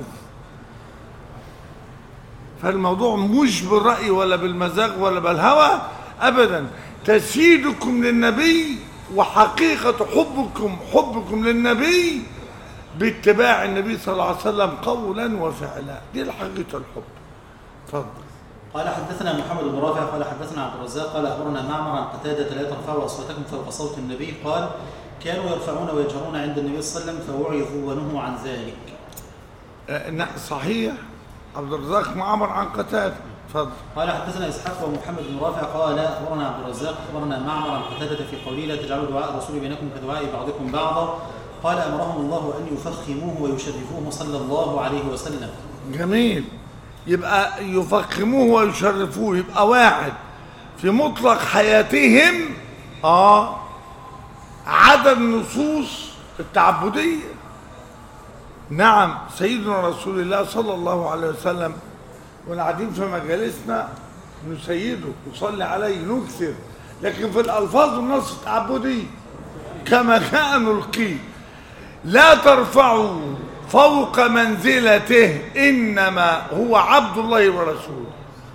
فالموضوع مش بالراي ولا بالمزاج ولا بالهوى ابدا. تسييدكم للنبي وحقيقه حبكم للنبي باتباع النبي صلى الله عليه وسلم قولا وفعلا. دي الحقيقة الحب. تفضل. قال حدثنا محمد بن رافع قال حدثنا عبد الرزاق قال أخبرنا معمر عن قتادة: لا ترفعوا أصواتكم فوق صوت النبي. قال: كانوا يرفعون ويجهرون عند النبي صلى الله عليه وسلم فوعظوا ونهوا عن ذلك. صحيح. عبد الرزاق معمر عن قتادة. تفضل. قال حدثنا إسحاق ومحمد بن رافع قال أخبرنا عبد الرزاق أخبرنا معمر عن قتادة في قوله: لا تجعلوا دعاء الرسول بينكم كدعاء بعضكم بعضا. قال: أمرهم الله أن يفخموه ويشرفوه صلى الله عليه وسلم. جميل. يبقى يفخموه ويشرفوه، يبقى واحد في مطلق حياتهم عدد النصوص التعبدية. نعم، سيدنا رسول الله صلى الله عليه وسلم ونقعدين في مجالسنا نسيده نصلي عليه نكثر، لكن في الألفاظ النص التعبدي كما جاء نلقيه: لا ترفعوا فوق منزلته إنما هو عبد الله ورسوله.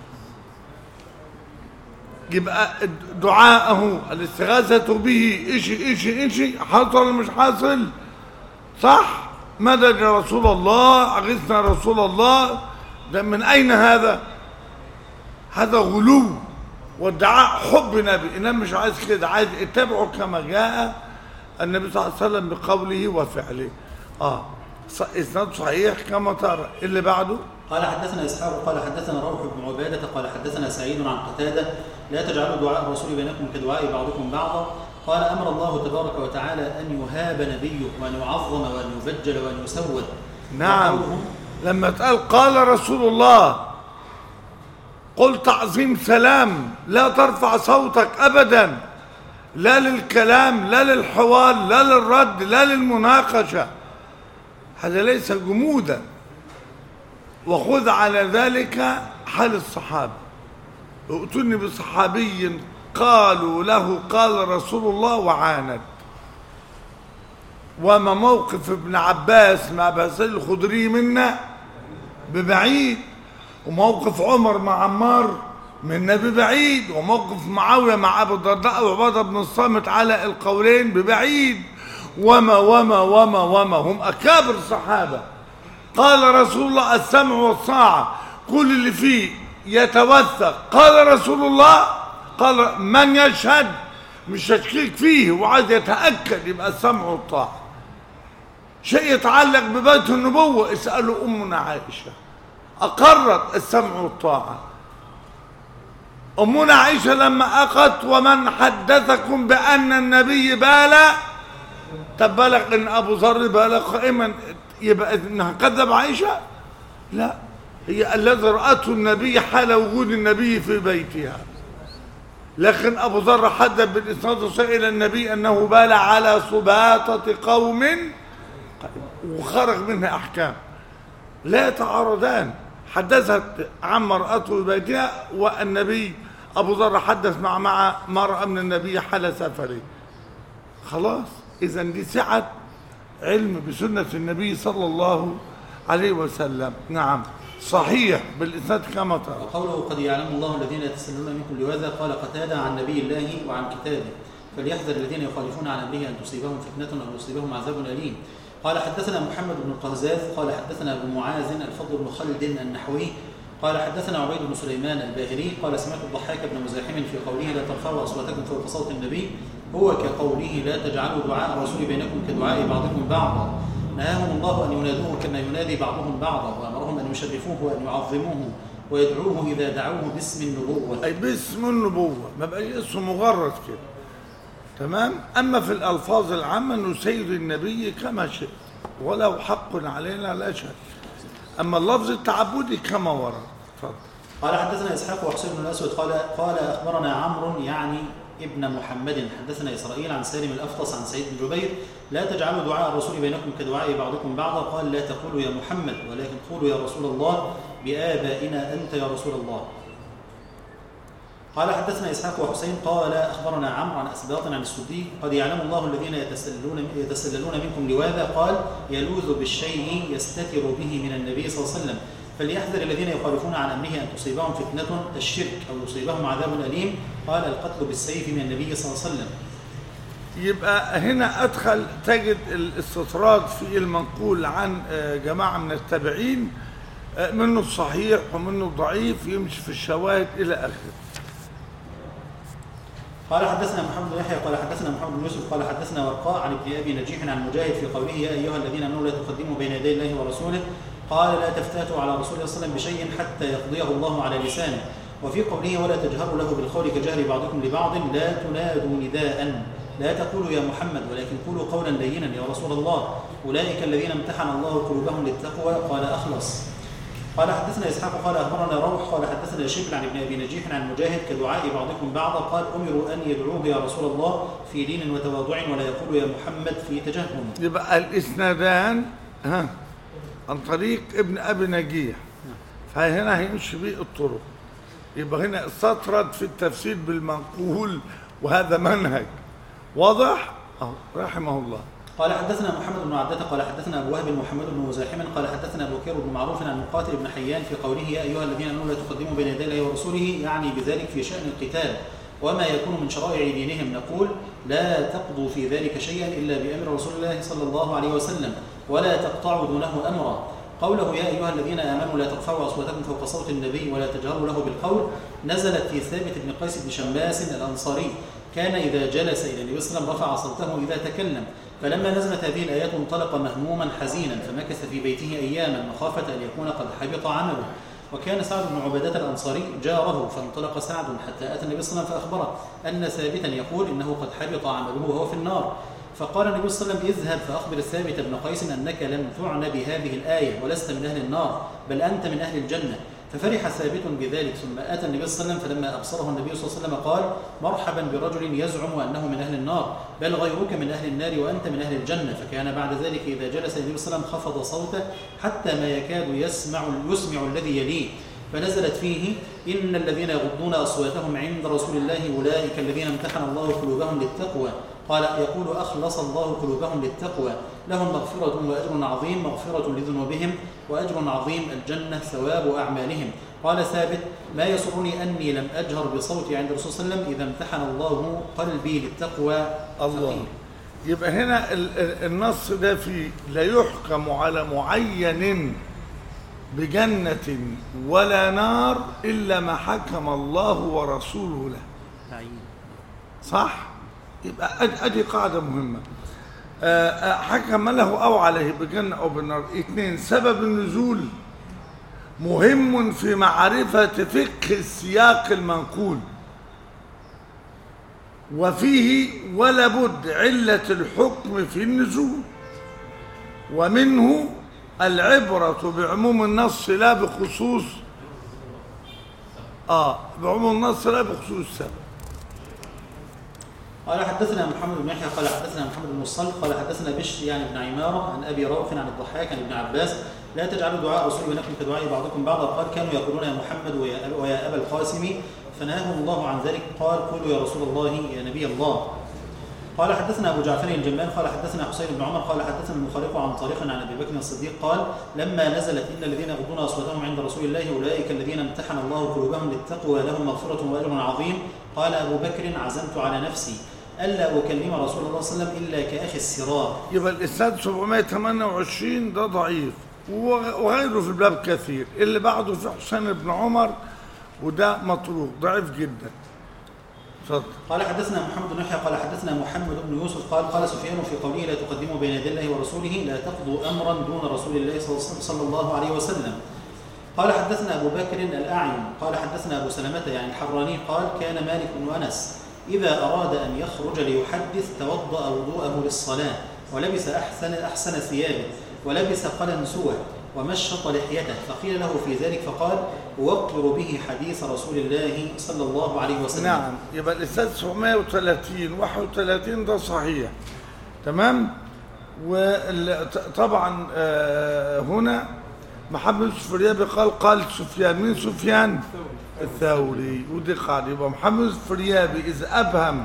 يبقى دعاءه الاستغاثة به إيش حصل ولا مش حاصل؟ صح؟ مدد يا رسول الله، أغثنا يا رسول الله. ده من أين هذا؟ هذا غلو وادعاء حب نبي. إنما مش عايز كده، عايز اتبعه كما جاء النبي صلى الله عليه وسلم بقوله وفعله. إسناد صحيح كما ترى. اللي بعده قال حدثنا إسحاق قال حدثنا روح بن عبادة قال حدثنا سعيد عن قتادة: لا تجعلوا دعاء الرسول بينكم كدعاء بعضكم بعضا. قال: أمر الله تبارك وتعالى أن يهاب نبيه وأن يعظم وأن يبجل وأن يسود. نعم. لما قال رسول الله قل تعظيم سلام، لا ترفع صوتك أبدا، لا للكلام لا للحوار لا للرد لا للمناقشة، هذا ليس جمودا. وخذ على ذلك حال الصحابة. ائتوني بصحابي قالوا له قال رسول الله وعاند. وما موقف ابن عباس مع أبي سعيد الخدري منا ببعيد، وموقف عمر مع عمار منا ببعيد، وموقف معاوية مع أبي الدرداء وعبادة بن الصامت على القولين ببعيد، وما وما وما وما هم أكابر الصحابة. قال رسول الله السمع والطاعة، كل اللي فيه يتوثق قال رسول الله، قال من يشهد مش تشكيك فيه وعايز يتأكد يبقى السمع والطاعة. شيء يتعلق ببيت النبوة اسألوا أمنا عائشة أقرت السمع والطاعة. أمنا عائشة لما أقت ومن حدثكم بأن النبي بالغ، طب بلغ إن أبو ذر بالغ قائما يبقى إنها كذب عائشة؟ لا، هي الذي رأته النبي حال وجود النبي في بيتها. لكن أبو ذر حدث بالإسناد إلى النبي أنه بالغ على سباطة قوم وخرج منها أحكام لا يتعارضان. حدثت عن مرأته في بيتها، والنبي أبو ذر حدث مع مرأة من النبي حال سفره. خلاص، إذا دي سعة علم بسنة النبي صلى الله عليه وسلم. نعم صحيح بالإسناد كما ترى. وقوله قد يعلم الله الذين يتسللون منكم لواذا، قال قتادة عن نبي الله وعن كتابه فليحذر الذين يخالفون عن أمره أن تصيبهم فتنة أو يصيبهم عذاب أليم. قال حدثنا محمد بن القهزاز قال حدثنا أبو معاذ الفضل بن خلد النحوي قال حدثنا عبيد بن سليمان الباهلي قال سمعت الضحاك بن مزاحم في قوله لا ترفعوا أصواتكم فوق صوت النبي هو كقوله لا تجعلوا دعاء الرسول بينكم كدعاء بعضكم بعضا، نهاهم الله أن ينادوه كما ينادي بعضهم بعضا، وأمرهم أن يشرفوه وأن يعظموه ويدعوه إذا دعوه باسم النبوة. أي باسم النبوة، ما بقاش اسمه مجرد كده. تمام. أما في الألفاظ العامة نسير النبي كما شئت ولو حق علينا لا شك. أما اللفظ التعبدي كما ورد. تفضل. قال حدثنا إسحاق وحسين بن الأسود قال أخبرنا عمرو يعني ابن محمد حدثنا إسرائيل عن سالم الأفطس عن سعيد بن جبير لا تجعلوا دعاء الرسول بينكم كدعاء بعضكم بعضا، قال لا تقولوا يا محمد ولكن قولوا يا رسول الله بآبائنا أنت يا رسول الله. قال حدثنا إسحاق وحسين قال أخبرنا عمرو عن أسباط عن السدي قد يعلم الله الذين يتسللون منكم لواذا، قال يلوذ بالشيء يستتر به من النبي صلى الله عليه وسلم فليحذر الذين يخالفون عن أمره أن تصيبهم فتنة الشرك أو يصيبهم عذاب أليم، قال القتل بالسيف من النبي صلى الله عليه وسلم. يبقى هنا أدخل تجد الاستطراد في المنقول عن جماعة من التابعين، منه الصحيح ومنه الضعيف يمشي في الشواهد إلى آخره. قال حدثنا محمد بن يحيى قال حدثنا محمد بن يوسف قال حدثنا ورقاء عن ابن أبي نجيح عن مجاهد في قوله يا أيها الذين آمنوا لا تقدموا بين يدي الله ورسوله، قال لا تفتاتوا على رسول الله صلى الله عليه وسلم بشيء حتى يقضيه الله على لسانه. وفي قوله ولا تجهروا له بالقول كجهر بعضكم لبعض لا تنادوا نداء لا تقولوا يا محمد ولكن قولوا قولا لينا يا رسول الله أولئك الذين امتحن الله قلوبهم للتقوى، قال أخلص. قال حدثنا إسحاق قال أخبرنا روح قال حدثنا شبل عن ابن أبي نجيح عن مجاهد كدعاء بعضكم بعضا، قال أمروا أن يدعوه يا رسول الله في دين وتواضع ولا يقولوا يا محمد في تجهم. يبقى الإسنادان عن طريق ابن أبي نجيح، فهنا هيمشي بيه الطرق. يبقى هنا استطرد في التفسير بالمنقول وهذا منهج واضح رحمه الله. قال حدثنا محمد بن عبدة قال حدثنا أبو وهب محمد بن مزاحم قال حدثنا بكير بن معروف عن مقاتل بن حيان في قوله يا أيها الذين آمنوا لا تقدموا بين يدي الله ورسوله، يعني بذلك في شأن القتال وما يكون من شرائع دينهم، نقول لا تقضوا في ذلك شيئا إلا بأمر رسول الله صلى الله عليه وسلم ولا تقطعوا دونه أمرا. قوله يا أيها الذين آمنوا لا ترفعوا أصواتكم فوق صوت النبي ولا تجهروا له بالقول نزلت في ثابت بن قيس بن شماس الأنصاري كان إذا جلس إلى النبي صلى الله عليه وسلم رفع صوته إذا تكلم، فلما نزلت هذه الآيات انطلق مهموما حزينا فمكث في بيته أياما مخافة أن يكون قد حبط عمله. وكان سعد بن عبادة الأنصاري جاره، فانطلق سعد حتى أتى النبي صلى الله عليه وسلم فأخبره أن ثابتا يقول إنه قد حبط عمله وهو في النار. فقال النبي صلى الله عليه وسلم اذهب فأخبر ثابت بن قيس أنك لم تعنى بهذه الآية ولست من أهل النار بل أنت من أهل الجنة. ففرح ثابت بذلك، ثم أتى النبي صلى الله عليه وسلم فلما أبصره النبي صلى الله عليه وسلم قال: مرحبا برجل يزعم أنه من أهل النار، بل غيرك من أهل النار وأنت من أهل الجنة. فكان بعد ذلك إذا جلس النبي صلى الله عليه وسلم خفض صوته حتى ما يكاد يسمع الذي يليه، فنزلت فيه: إن الذين يغضون أصواتهم عند رسول الله أولئك الذين امتحن الله قلوبهم للتقوى. قال: يقول: أخلص الله قلوبهم للتقوى، لهم مغفرة وأجر عظيم، مغفرة لذنوبهم وأجر عظيم، الجنة ثواب أعمالهم. قال ثابت: ما يسرني أني لم أجهر بصوتي عند الرسول صلى الله عليه وسلم إذا امتحن الله قلبي للتقوى. الله. يبقى هنا النص ده فيه لا يحكم على معين بجنة ولا نار إلا ما حكم الله ورسوله له. صح؟ يبقى أدي قاعدة مهمة. حكم له أو عليه بجنة أو بالنار. 2. سبب النزول مهم في معرفة فقه السياق المنقول، وفيه ولا بد علة الحكم في النزول، ومنه العبرة بعموم النص لا بخصوص بعموم النص لا بخصوص السبب. قال: حدثنا محمد بن يحيى قال حدثنا محمد بن الصلت قال حدثنا بشر يعني بن عمارة عن أبي روح عن الضحاك عن ابن عباس: لا تجعلوا دعاء رسول بينكم كدعاء بعضكم بعضا. قال: كانوا يقولون يا محمد ويا أبا القاسم، فنهاهم الله عن ذلك. قال: قولوا يا رسول الله يا نبي الله. قال: حدثنا أبو جعفر الجمال قال حدثنا حسين بن عمر قال حدثنا المخارق عن طريق عن أبي بكر الصديق قال: لما نزلت إن الذين يغضون أصواتهم عند رسول الله أولئك الذين امتحن الله قلوبهم للتقوى لهم مغفرة وأجر عظيم. قال أبو بكر: عزمت على نفسي ألا أكلم رسول الله صلى الله عليه وسلم إلا كأخي السراء. يبقى الإسناد 728 ده ضعيف، وغيره في الباب كثير. اللي بعده في حسين بن عمر وده مطروق ضعيف جدا. اتفضل. قال: حدثنا محمد بن يحيى قال حدثنا محمد بن يوسف قال سفيان في قوله: لا تقدموا بين يدي الله ورسوله، لا تقضوا أمرا دون رسول الله صلى الله عليه وسلم. قال: حدثنا أبو بكر الأعين قال حدثنا أبو سلمة يعني الحراني قال: كان مالك بن أنس إذا أراد أن يخرج ليحدث توضأ وضوءه للصلاة، ولبس أحسن ثيابه، ولبس قلنسوه، ومشط لحيته، فقيل له في ذلك فقال: أوقر به حديث رسول الله صلى الله عليه وسلم. نعم. يبقى الإسناد 730 31 ده صحيح. تمام. وطبعا هنا محمد الفريابي قال سفيان. مين سفيان؟ الثوري. ودي قاعدة. يبقى محمد الفريابي إذا أبهم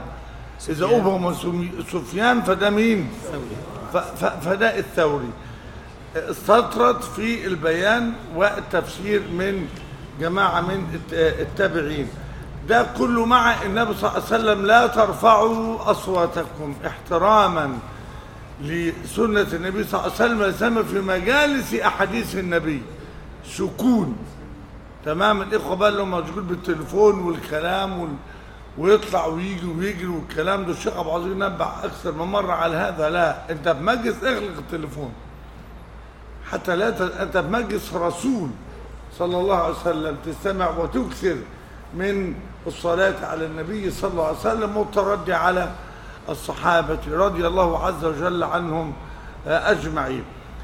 سفيان فده مين؟ فده الثوري. استطرد في البيان والتفسير من جماعة من التابعين. ده كله مع النبي صلى الله عليه وسلم: لا ترفعوا أصواتكم احتراما لسنة النبي صلى الله عليه وسلم. يسمى في مجالس أحاديث النبي سكون. تمام. الإخوة بقى اللي هم مشغول بالتليفون والكلام ويطلع ويجي والكلام ده. الشيخ أبو عظيم نبه أكثر من مرة على هذا. لا، أنت في مجلس اغلق التليفون حتى لا أنت في مجلس رسول صلى الله عليه وسلم تستمع وتكثر من الصلاة على النبي صلى الله عليه وسلم والتردي على الصحابة رضي الله عز وجل عنهم أجمعين.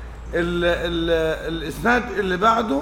الإسناد اللي بعده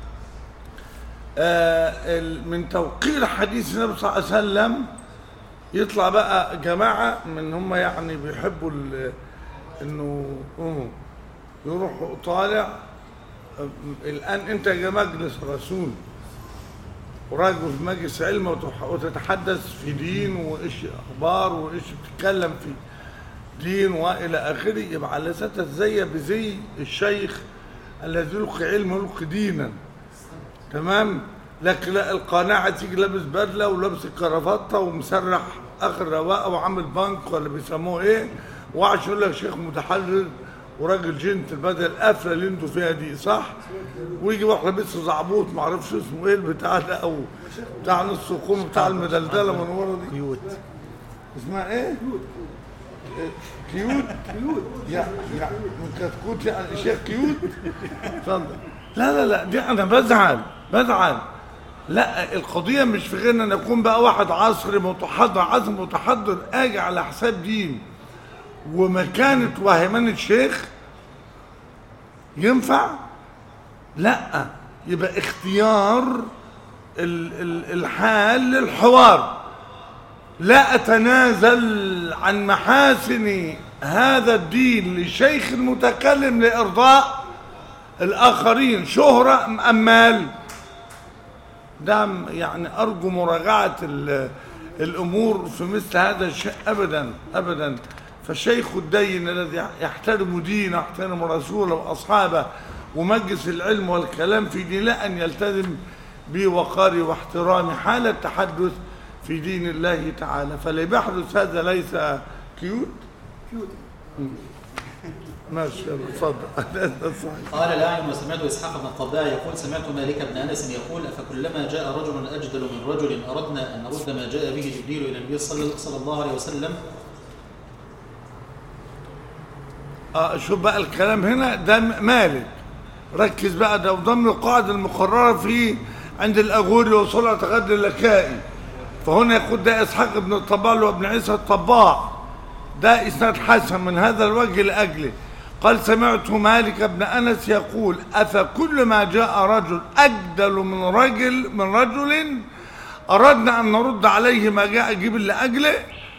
من توقير حديث النبي صلى الله عليه وسلم يطلع بقى جماعة من هم يعني بيحبوا إنه يروحوا طالع. الآن أنت مجلس رسول وراجل في مجلس علم وتتحدث في دين وإيش أخبار وإيش بتتكلم في دين وإلى آخره، يبقى على أساس تزي بزي الشيخ الذي يلقي علمه يلقي دينا. تمام. لكن لا، القناعة تيجي لابس بدلة ولابس الكرافتة ومسرح آخر رواقة وعامل بنك ولا بيسموه إيه، وعشان يقول لك شيخ متحرر وراجل جنت بدل القفله اللي انتوا فيها دي. صح. ويجي واحد لابس زعبوط ما اعرفش اسمه ايه البتاع ده، او بتاع نص القوم بتاع المدلدله من ورا دي. كيوت. اسمها ايه؟ كيوت. يا من كتكوت يعني شيخ كيوت. اتفضل. لا دي انا بزعل. لا، القضيه مش في غير ان اكون بقى واحد عصري متحضر عصر متحضر اجي على حساب دين ومكانة وهيمنة شيخ ينفع؟ لا، يبقى اختيار الحال للحوار. لا أتنازل عن محاسن هذا الدين للشيخ المتكلم لإرضاء الآخرين، شهرة أم مال. ده يعني أرجو مراجعة الأمور في مثل هذا الشيء أبدا أبدا. فالشيخ الدين الذي يحترم دينه ويحترم رسوله وأصحابه ومجلس العلم والكلام في دين الله أن يلتزم بوقار واحترام حال التحدث في دين الله تعالى. فاللي بيحدث هذا ليس كيوت ماشي. اتفضل. قال الأعين وسمعت إسحاق بن الطباع يقول سمعت مالك بن أنس يقول أفكلما جاء رجل أجدل من رجل أردنا أن نرد ما جاء به جبريل إلى النبي صلى الله عليه وسلم. شوف بقى الكلام هنا ده مالك، ركز بقى، ده ضمن القاعدة المقررة في عند الأغوري وصلة غد اللكائي. فهنا يقول ده إسحاق بن الطباع وابن عيسى الطباع، ده إسناد حسن من هذا الوجه لأجله. قال سمعت مالك بن أنس يقول أفكل ما جاء رجل أجدل من رجل أردنا أن نرد عليه ما جاء جبل لأجله.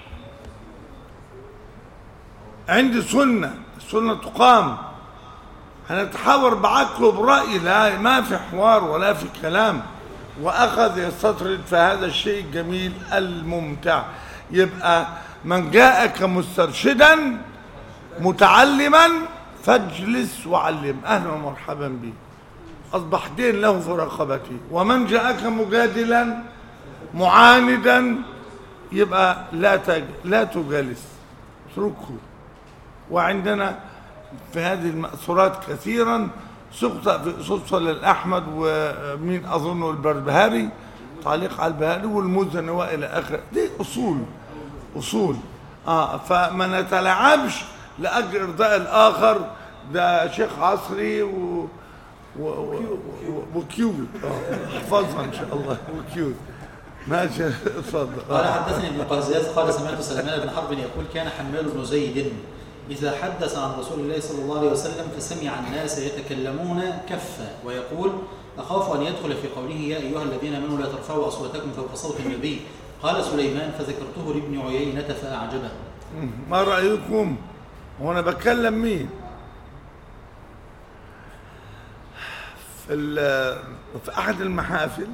عندي سنة تقام، هنتحاور بعقل وبرأي، لا ما في حوار ولا في كلام. وأخذ يستطرد في هذا الشيء الجميل الممتع. يبقى من جاءك مسترشدا متعلما فاجلس وعلم، أهلا ومرحبا به، أصبح دين له في رقبتي. ومن جاءك مجادلا معاندا يبقى لا تجالس، اتركه. وعندنا في هذه المأثورات كثيرا سقط في أصول الأحمد ومين أظنه البربهاري، تعليق على البهاري والمزني وإلى آخره. دي أصول فما نتلاعبش لأجل إرضاء الآخر. ده شيخ عصري وكيوت احفظها إن شاء الله. وكيوت ماشي. اتفضل. قال حدثني ابن قهزاز قال سمعت سلمان بن حرب يقول كان حمال بن زيد إذا حدث عن رسول الله صلى الله عليه وسلم فسمع الناس يتكلمون كفا ويقول أخاف أن يدخل في قوله يا أيها الذين آمنوا لا ترفعوا أصواتكم فوق صوت النبي. قال سليمان فذكرته لابن عيينة فأعجبه. ما رأيكم؟ وأنا بكلم مين؟ في أحد المحافل،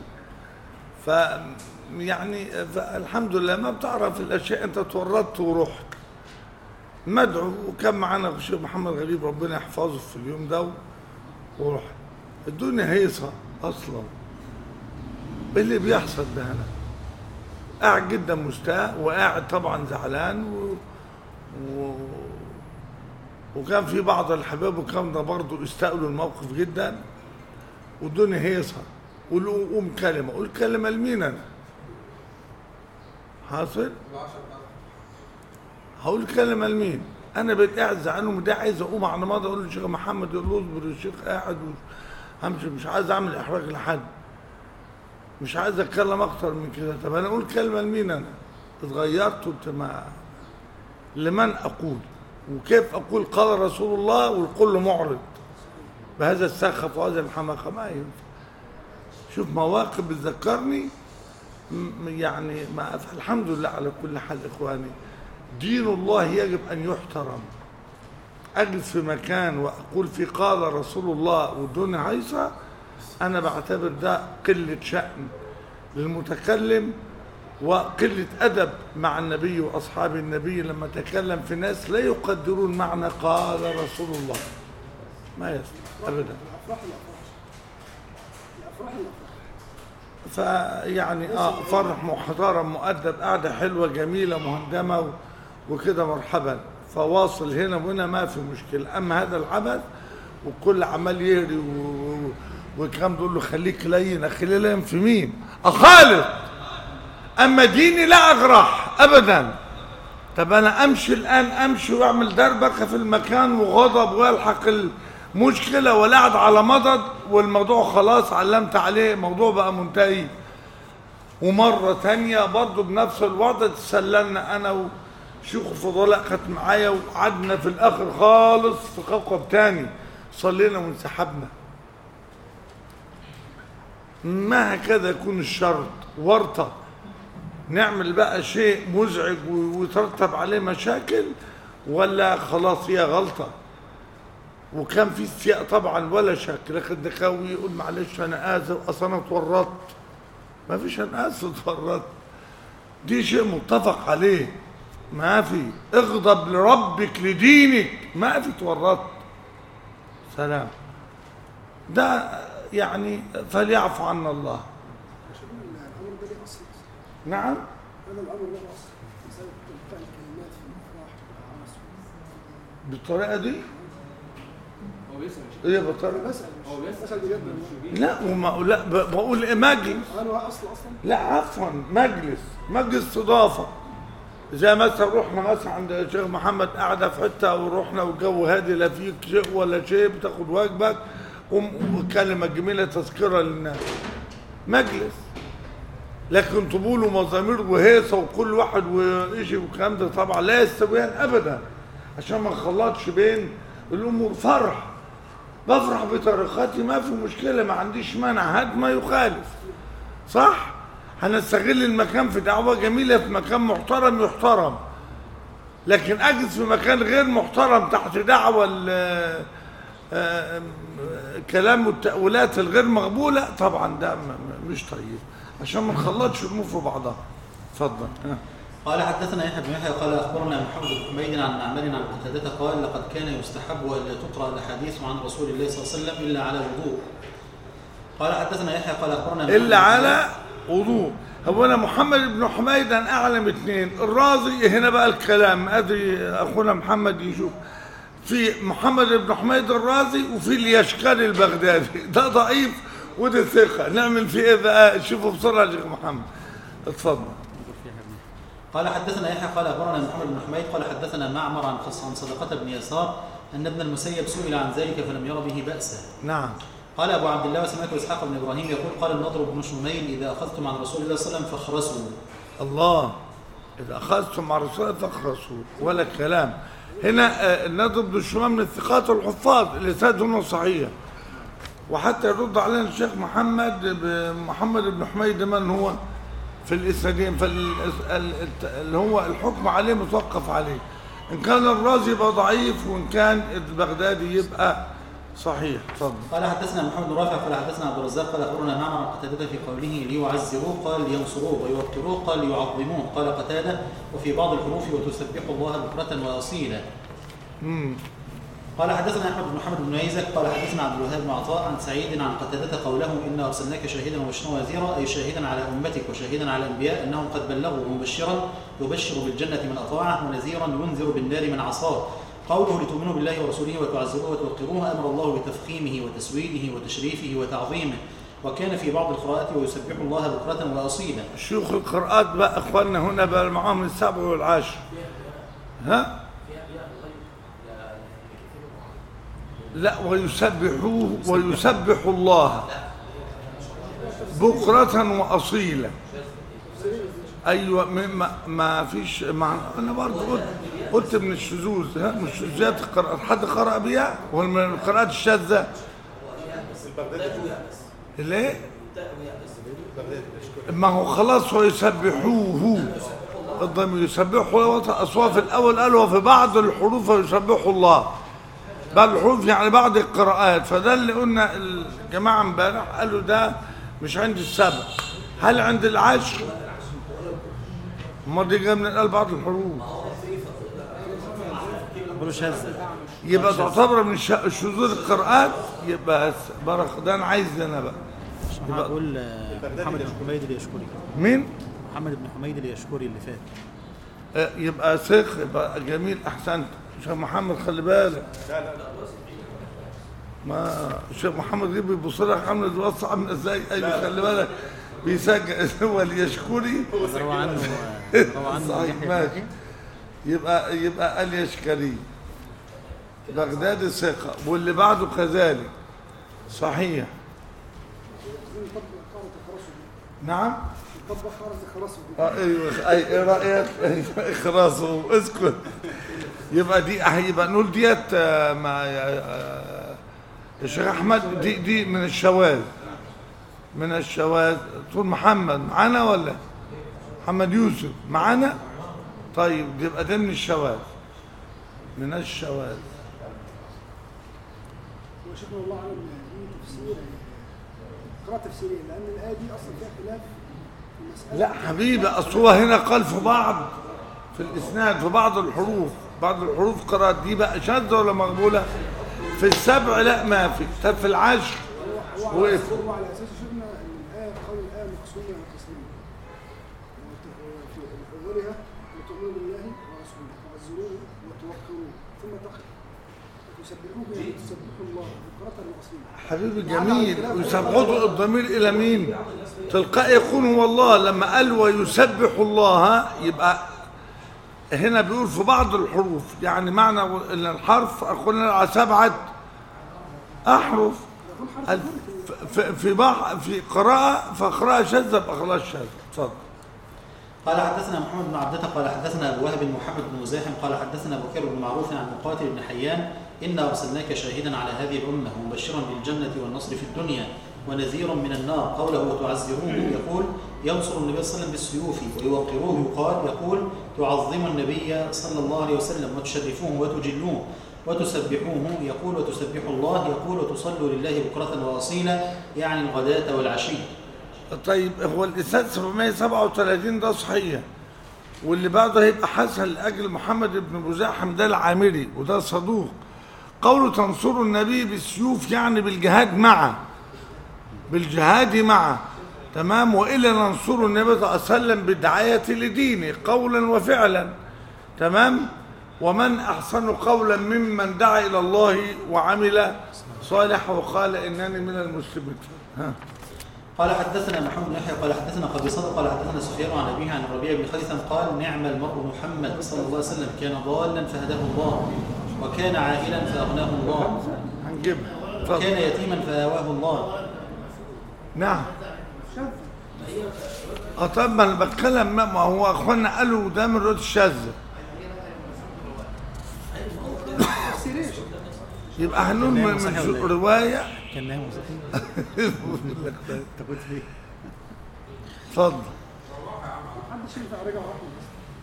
يعني الحمد لله ما بتعرف الأشياء، أنت تورطت ورحت مدعو. وكان معانا الشيخ محمد غريب ربنا يحفظه في اليوم ده ورحت. الدنيا هيصة أصلا. إيه اللي بيحصل ده؟ أنا قاعد جدا مستاء وقاعد طبعا زعلان وكان في بعض الحباب وكان ده برضه استقلوا الموقف جدا. والدنيا هيصة. قوم كلمة، قول كلمة لمين أنا؟ حاصل؟ هقول كلمة لمين؟ أنا بقيت قاعد زعلان وده عايز أقوم على ماضي أقول للشيخ محمد يقول له اصبر الشيخ قاعد همشي، مش عايز أعمل إحراج لحد، مش عايز أتكلم أكتر من كده. طب أنا أقول كلمة لمين أنا؟ اتغيرت لمن أقول؟ وكيف أقول قال رسول الله والكل معرض بهذا السخف وهذا الحماقة؟ ما ينفع. شوف مواقف بتذكرني يعني الحمد لله على كل حال. إخواني دين الله يجب أن يحترم. أجلس في مكان وأقول في قال رسول الله والدنيا عيسى، أنا بعتبر ده قلة شأن للمتكلم وقلة أدب مع النبي وأصحاب النبي لما تكلم في ناس لا يقدرون معنى قال رسول الله. ما يصلح أبدا. فيعني فرح محترم مؤدب، قاعدة حلوة جميلة مهندمة وكده مرحبا. فواصل هنا وهنا ما في مشكلة. أما هذا العبث وكل عمال يهري وكان بيقول له خليك لين، أخلي لين في مين؟ أخالط. أما ديني لا أغرح أبدا. طب أنا أمشي الآن، أمشي وأعمل دربكة في المكان وغضب ويلحق المشكلة ولا قاعد على مضض والموضوع خلاص علمت عليه، الموضوع بقى منتهي. ومرة تانية برضو بنفس الوضع تسللنا أنا وشيخ الفضلاء كانت معايا وقعدنا في الآخر خالص في كوكب تاني، صلينا وانسحبنا. ما هكذا يكون الشرط ورطة نعمل بقى شيء مزعج ويترتب عليه مشاكل، ولا خلاص هي غلطة وكان في استياء طبعا ولا شك، لكن دكاوي يقول معلش انا اسف اصل انا اتورطت. ما فيش انا اسف اتورطت، دي شيء متفق عليه. ما في اغضب لربك لدينك، ما في اتورطت. سلام. ده يعني فليعفو عنا الله. الامر ده ليه اصل. نعم. هذا الامر له اصل بسبب فعل الكلمات في الافراح والعرس. بالطريقه دي هو بيسأل ايه بالطريقه؟ هو بسأل بجد. لا وما لا بقول إيه مجلس. هل هو اصل اصلا؟ لا عفوا مجلس استضافه. زي مثلا رحنا مثلا عند الشيخ محمد قاعده في حته ورحنا والجو هادي لا فيك شيء ولا شيء، بتاخد واجبك وكلمه جميله تذكره للناس. مجلس. لكن طبول ومزامير وهيصه وكل واحد وإشي والكلام ده طبعا لا يستويان ابدا، عشان ما نخلطش بين الامور. فرح بفرح بطريقتي ما في مشكله، ما عنديش مانع، هات ما يخالف. صح؟ هنستغل المكان في دعوه جميله في مكان محترم يحترم، لكن اجلس في مكان غير محترم تحت دعوه كلام والتأويلات الغير مقبوله، طبعا ده مش طيب، عشان ما نخلطش الامور في بعضها. اتفضل. قال حدثنا يحيى بن يحيى قال اخبرنا محمد بن حميد عن معمر عن قتادة قال لقد كان يستحب الا تقرا الاحاديث عن رسول الله صلى الله عليه وسلم الا على وضوء. قال حدثنا يحيى قال اخبرنا الا على وضوء. هو انا محمد بن حميد انا اعلم اثنين، الرازي هنا بقى الكلام ادري اخونا محمد يشوف، في محمد بن حميد الرازي وفي اليشكري البغدادي، ده ضعيف وده ثقه، نعمل فيه ايه بقى؟ شوفوا بسرعه يا شيخ محمد. اتفضل. قال حدثنا يحيى قال اخبرنا محمد بن حميد قال حدثنا معمر عن صدقة بن يسار ان ابن المسيب سئل عن ذلك فلم ير به بأسا. نعم. قال ابو عبد الله وسمعت اسحاق بن ابراهيم يقول قال النضر بن شميل اذا اخذتم عن رسول الله صلى الله عليه وسلم فاخرسوا. الله، اذا اخذتم عن رسول الله فاخرسوا ولا كلام. هنا النضر بن شميل من الثقات والحفاظ اللي سادهم صحيح، وحتى يرد علينا الشيخ محمد بن حميد من هو في الاسنادين، اللي هو الحكم عليه متوقف عليه، ان كان الرازي يبقى ضعيف وان كان البغدادي يبقى صحيح. اتفضل. قال حدثنا محمد بن رافع قال حدثنا عبد الرزاق قال اخبرنا معمر عن قتادة في قوله ليعزروه قال لينصروه ويوقروه قال ليعظموه. قال قتادة وفي بعض الحروف وتسبحوا الله بكرة واصيلا. قال حدثنا احمد بن محمد بن ميزك قال حدثنا عبد الوهاب بن عطاء عن سعيد عن قتادة قوله إنا أرسلناك شاهدا ومبشرا ونذيرا، أي شاهدا على أمتك وشاهدا على الأنبياء أنهم قد بلغوا، ومبشرا يبشر بالجنة من أطاعه ونذيرا ينذر بالنار من عصاه. قوله لتؤمنوا بالله ورسوله وتعزروه وتوقروه أمر الله بتفخيمه وتسويده وتشريفه وتعظيمه. وكان في بعض القراءات ويسبح الله بكرة وأصيلا. شيوخ القراءات بقى اخواننا هنا بقى معاهم السبع والعشر. ها؟ لا ويسبحوه ويسبح الله بكرة وأصيلا. أيوة ما فيش أنا برضه قلت من الشذوذ، ها من الشذوذات القراءات. حد قرأ بها ولا من القراءات الشاذة؟ ليه؟ ما هو خلاص هو يسبحوه الضمير يسبحوا أصوات الأول قالوا في بعض الحروف يسبحوا الله، بعض الحروف يعني بعض القراءات. فده اللي قلنا الجماعة امبارح قالوا ده مش عند السبع، هل عند العشر؟ ما دي جايه من قال بعض الحروف يبقى تعتبر من شذوذ القراءات. يبقى بارك ده انا عايز انا بقى يبقى اقول محمد بن حميد اليشكري. مين؟ محمد بن حميد اليشكري اللي فات. يبقى شيخ يبقى جميل. احسنت شيخ محمد، خلي بالك. لا ما الشيخ محمد غير بيبص لك عامل الوصف عامل ازاي. ايوه خلي بالك بيسجل هو اليشكري روى عنه صحيح ماشي. يبقى اليشكري بغداد ثقة، واللي بعده كذلك صحيح. نعم. ايوه اي رايك؟ اخرسوا اسكت. يبقى دي هيبقى نقول ديت مع الشيخ احمد دي من الشواذ. من الشواذ. تقول محمد معانا ولا محمد يوسف معانا؟ طيب يبقى ده من الشواذ، من الشواذ. وشكرا الله على دي تفسير قراءة تفسيرية، لأن الآية دي أصلا فيها خلاف في المسألة. لا حبيبي، أصل هو هنا قال في بعض، في الإسناد في بعض الحروف، بعض الحروف قراءة دي بقى شاذة ولا مقبولة؟ في السبع لا ما في، طب في العشر هو وقف. على أساس شفنا أن الآية قول الآية مقسومة قسمين، في أولها وتؤمنوا بالله ورسوله وتعزروه وتوقروه ثم تسبحوه يعني تسبحوا الله بكرة وأصيلا. حبيبي جميل. ويسبحوا الضمير إلى مين؟ تلقائي يكون هو الله. لما قال ويسبح الله يبقى هنا بيقول في بعض الحروف، يعني معنى ان الحرف قلنا على 7 أحرف. في قراءة فقراءة شاذة بأخلاص شاذة. اتفضل. قال حدثنا محمد بن عبدة قال حدثنا أبو وهب محمد بن مزاحم قال حدثنا بكير بن معروف عن مقاتل بن حيان إنا أرسلناك شاهدا على هذه الأمة ومبشرا بالجنة والنصر في الدنيا ونذيرا من النار. قوله وتعزروه يقول ينصر النبي صلى الله عليه وسلم بالسيوف، ويوقروه يقول تعظموا النبي صلى الله عليه وسلم وتشرفوه وتجلوه وتسبحوه يقول وتسبحوا الله يقول وتصلوا لله بكرة وأصيلا يعني الغداة والعشي. طيب هو الإسناد 737 ده صحيح، واللي بعده هيبقى حسن لأجل محمد بن مزاحم ده العامري وده صدوق. قوله تنصروا النبي بالسيوف يعني بالجهاد معه، بالجهاد معه، تمام. وإلا ننصر النبي صلى الله عليه وسلم بالدعاية لدينه قولا وفعلا، تمام. ومن أحسن قولا ممن دعا إلى الله وعمل صالحا وقال إنني من المسلمين. قال حدثنا محمد بن يحيى قال حدثنا قبيصة قال حدثنا سفيان عن أبيه عن الربيع بن خيثم قال نعم المرء محمد صلى الله عليه وسلم كان ضالا فهداه الله وكان عائلا فأغناه الله هنجيبها. وكان يتيما فآواه الله. نعم. طب ما انا بتكلم، ما هو اخوانا قالوا ده من رواية الشاذة، يبقى هنقول من رواية كان نايم انت كنت فين؟ اتفضل. محدش ينفع رجع واحد.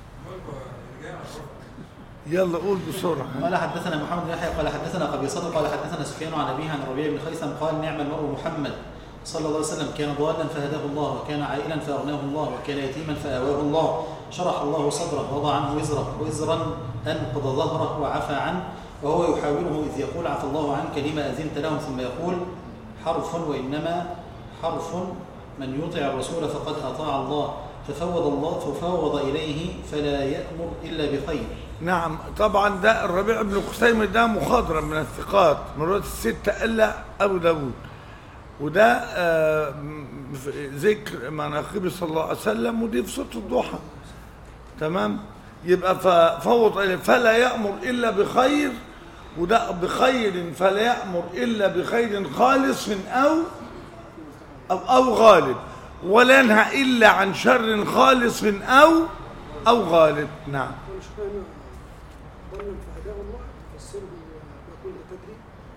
يلا قول بسرعة. قال حدثنا محمد بن يحيى قال حدثنا قبيصة قال حدثنا سفيان عن أبيه عن الربيع بن خيثم قال نعم المرء محمد صلى الله عليه وسلم كان ضالا فهداه الله وكان عائلا فأغناه الله وكان يتيما فآواه الله شرح الله صدره وضع عنه وزرا أنقض ظهره وعفى عنه وهو يحاوره إذ يقول عفى الله عنك لما أذنت لهم ثم يقول حرف وإنما حرف من يطع الرسول فقد أطاع الله ففوض إليه فلا يأمر إلا بخير. نعم طبعا ده الربيع بن خثيمة ده مخضرم من الثقات من رواية الستة إلا أبو داود، وده ذكر مناقب صلى الله عليه وسلم، ودي في سورة الضحى، تمام. يبقى ففوض إليه فلا يأمر إلا بخير، وده بخير فلا يأمر إلا بخير خالص أو غالب، ولا ينهى إلا عن شر خالص أو غالب. نعم. ضمن فهداه الله تفسره بيقول تدري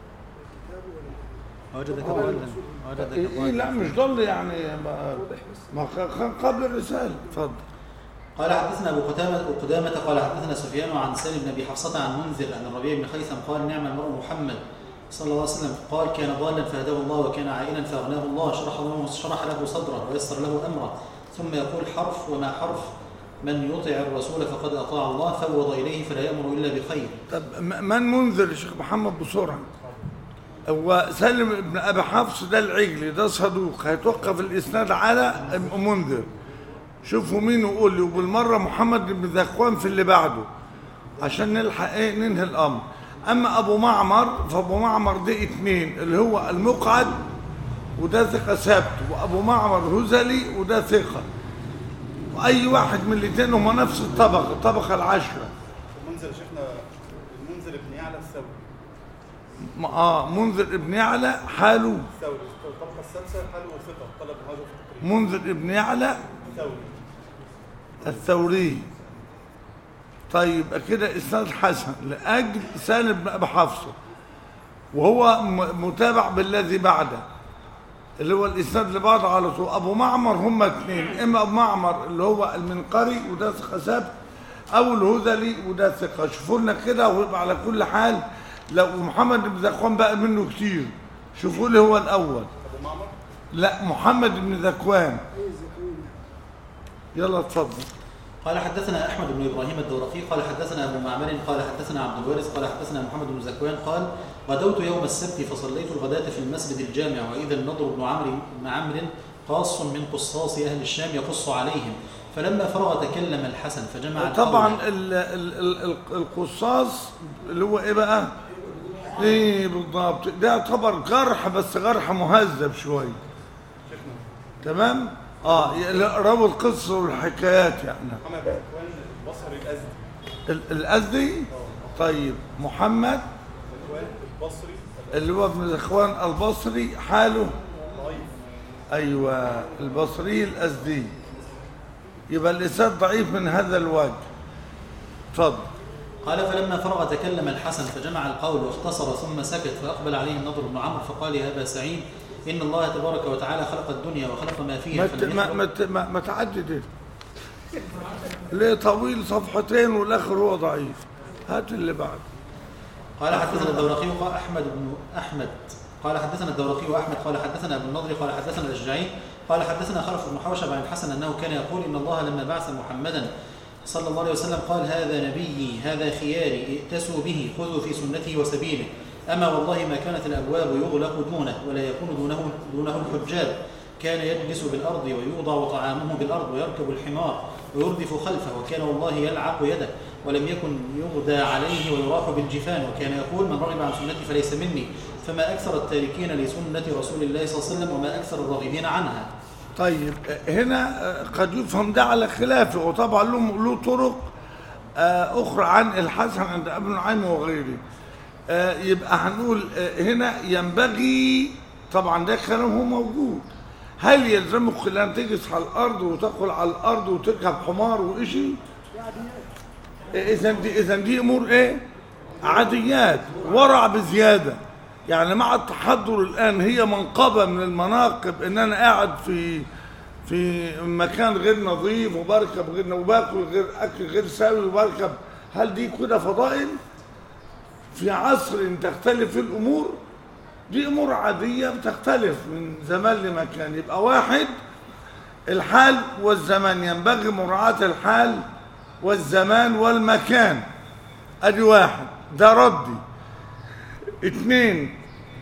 الكتاب ولا وجدك ضالا. إيه لا مش ضل يعني ما قبل الرسالة. اتفضل. قال حدثنا أبو قدامة قال حدثنا سفيان عن سالم بن أبي حفصة عن منذر أن الربيع بن خيثم قال نعم المرء محمد صلى الله عليه وسلم قال كان ضالا فهداه الله وكان عائلا فأغناه الله شرح له صدره ويسر له أمره ثم يقول حرف وما حرف من يطع الرسول فقد أطاع الله فوض إليه فلا يأمر إلا بخير. طب من منذر الشيخ محمد بسرعة؟ هو سالم بن أبي حفص ده العجلي ده صدوق، هيتوقف الإسناد على منذر. شوفوا مين وقول لي، وبالمرة محمد بن ذكوان في اللي بعده عشان نلحق ننهي الأمر. أما أبو معمر فأبو معمر ده 2 اللي هو المقعد وده ثقة ثابت، وأبو معمر هزلي وده ثقة، وأي واحد من الاثنين هم نفس الطبقة 10. المنذر شيخنا المنذر بن يعلى الثوري. منذر ابن يعلى حاله الثوري الطبقة السادسة حاله ثقة طلب هذا في التقريب. منذر ابن يعلى الثوري. طيب كده إسناد حسن لأجل سالم بن أبي حفصة، وهو متابع بالذي بعده اللي هو الاسناد لبعض على طول. ابو معمر هم اثنين، اما ابو معمر اللي هو المنقري وده ثقه ثابت، او الهذلي وده ثقه. شوفوا لنا كده ويبقى على كل حال. لو محمد بن ذكوان بقى منه كتير، شوفوا لي هو الاول. ابو معمر لا محمد بن ذكوان. يلا اتفضل. قال حدثنا احمد بن ابراهيم الدورقي قال حدثنا ابو معمر قال حدثنا عبد الوارث قال حدثنا محمد بن زكوان قال غدوت يوم السبت فصليت الغداة في المسجد الجامع واذا النضر بن عمرو قاص من قصاص اهل الشام يقص عليهم، فلما فرغ تكلم الحسن فجمع طبعا القصاص اللي هو ايه بقى؟ ايه بالضبط؟ ده يعتبر جرح بس جرح مهذب شويه. تمام؟ رووا القصة والحكايات يعني. محمد بن ذكوان البصري الازدي. الازدي؟ طيب محمد ذكوان البصري اللي هو ابن ذكوان البصري حاله ضعيف. ايوه البصري الازدي، يبقى الاسناد ضعيف من هذا الوجه. اتفضل. قال فلما فرغ تكلم الحسن فجمع القول واختصر ثم سكت، فأقبل عليه النضر بن عمرو فقال يا أبا سعيد إن الله تبارك وتعالى خلق الدنيا وخلق ما فيها ما تعدد ليه طويل صفحتين والآخر هو ضعيف. هات اللي بعد. قال حدثنا الدورقي أحمد قال حدثنا الدورقي وأحمد قال حدثنا أبو النضر قال حدثنا الأشجعي قال حدثنا خلف بن حوشب عن الحسن أنه كان يقول إن الله لما بعث محمدا صلى الله عليه وسلم قال هذا نبيي هذا خياري ائتسوا به خذوا في سنته وسبيله، أما والله ما كانت الأبواب يغلق دونه ولا يكون دونه الحجاب، كان يجلس بالأرض ويوضع طعامه بالأرض ويركب الحمار ويردف خلفه، وكان والله يلعق يده ولم يكن يغدى عليه ويراح بالجفان، وكان يقول من رغب عن سنتي فليس مني، فما أكثر التاركين لسنة رسول الله صلى الله عليه وسلم وما أكثر الراغبين عنها. طيب هنا قد يفهم ده على خلافه، وطبعا له طرق أخرى عن الحسن عند ابن نعيم وغيره. يبقى هنقول هنا ينبغي، طبعا ده كلامه موجود، هل يلزمك أن تجلس على الأرض وتدخل على الأرض وتركب حمار وإشي؟ إذا دي أمور إيه؟ عاديات، ورع بزيادة. يعني مع التحضر الآن هي منقبة من المناقب إن أنا قاعد في مكان غير نظيف وبركب غير وباكل غير أكل غير سوي وبركب، هل دي كده فضائل؟ في عصر تختلف في الأمور، دي أمور عادية بتختلف من زمان لمكان. يبقى واحد الحال والزمان، ينبغي مراعاة الحال والزمان والمكان، أدي واحد، ده ردي. اثنين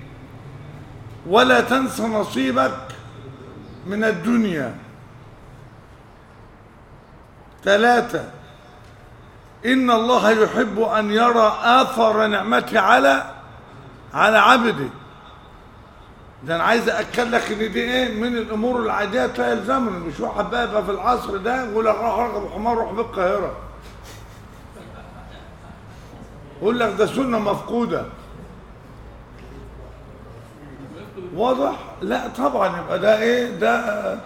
ولا تنسى نصيبك من الدنيا. ثلاثة إن الله يحب أن يرى آثار نعمته على عبده. ده أنا عايز أأكد لك إن دي إيه من الأمور العادية لا يلزمني. مش واحد بقى يبقى في العصر ده يقول لك روح اركب حمار روح بالقاهرة، يقول لك ده سنة مفقودة. واضح؟ لا طبعا يبقى ده إيه ده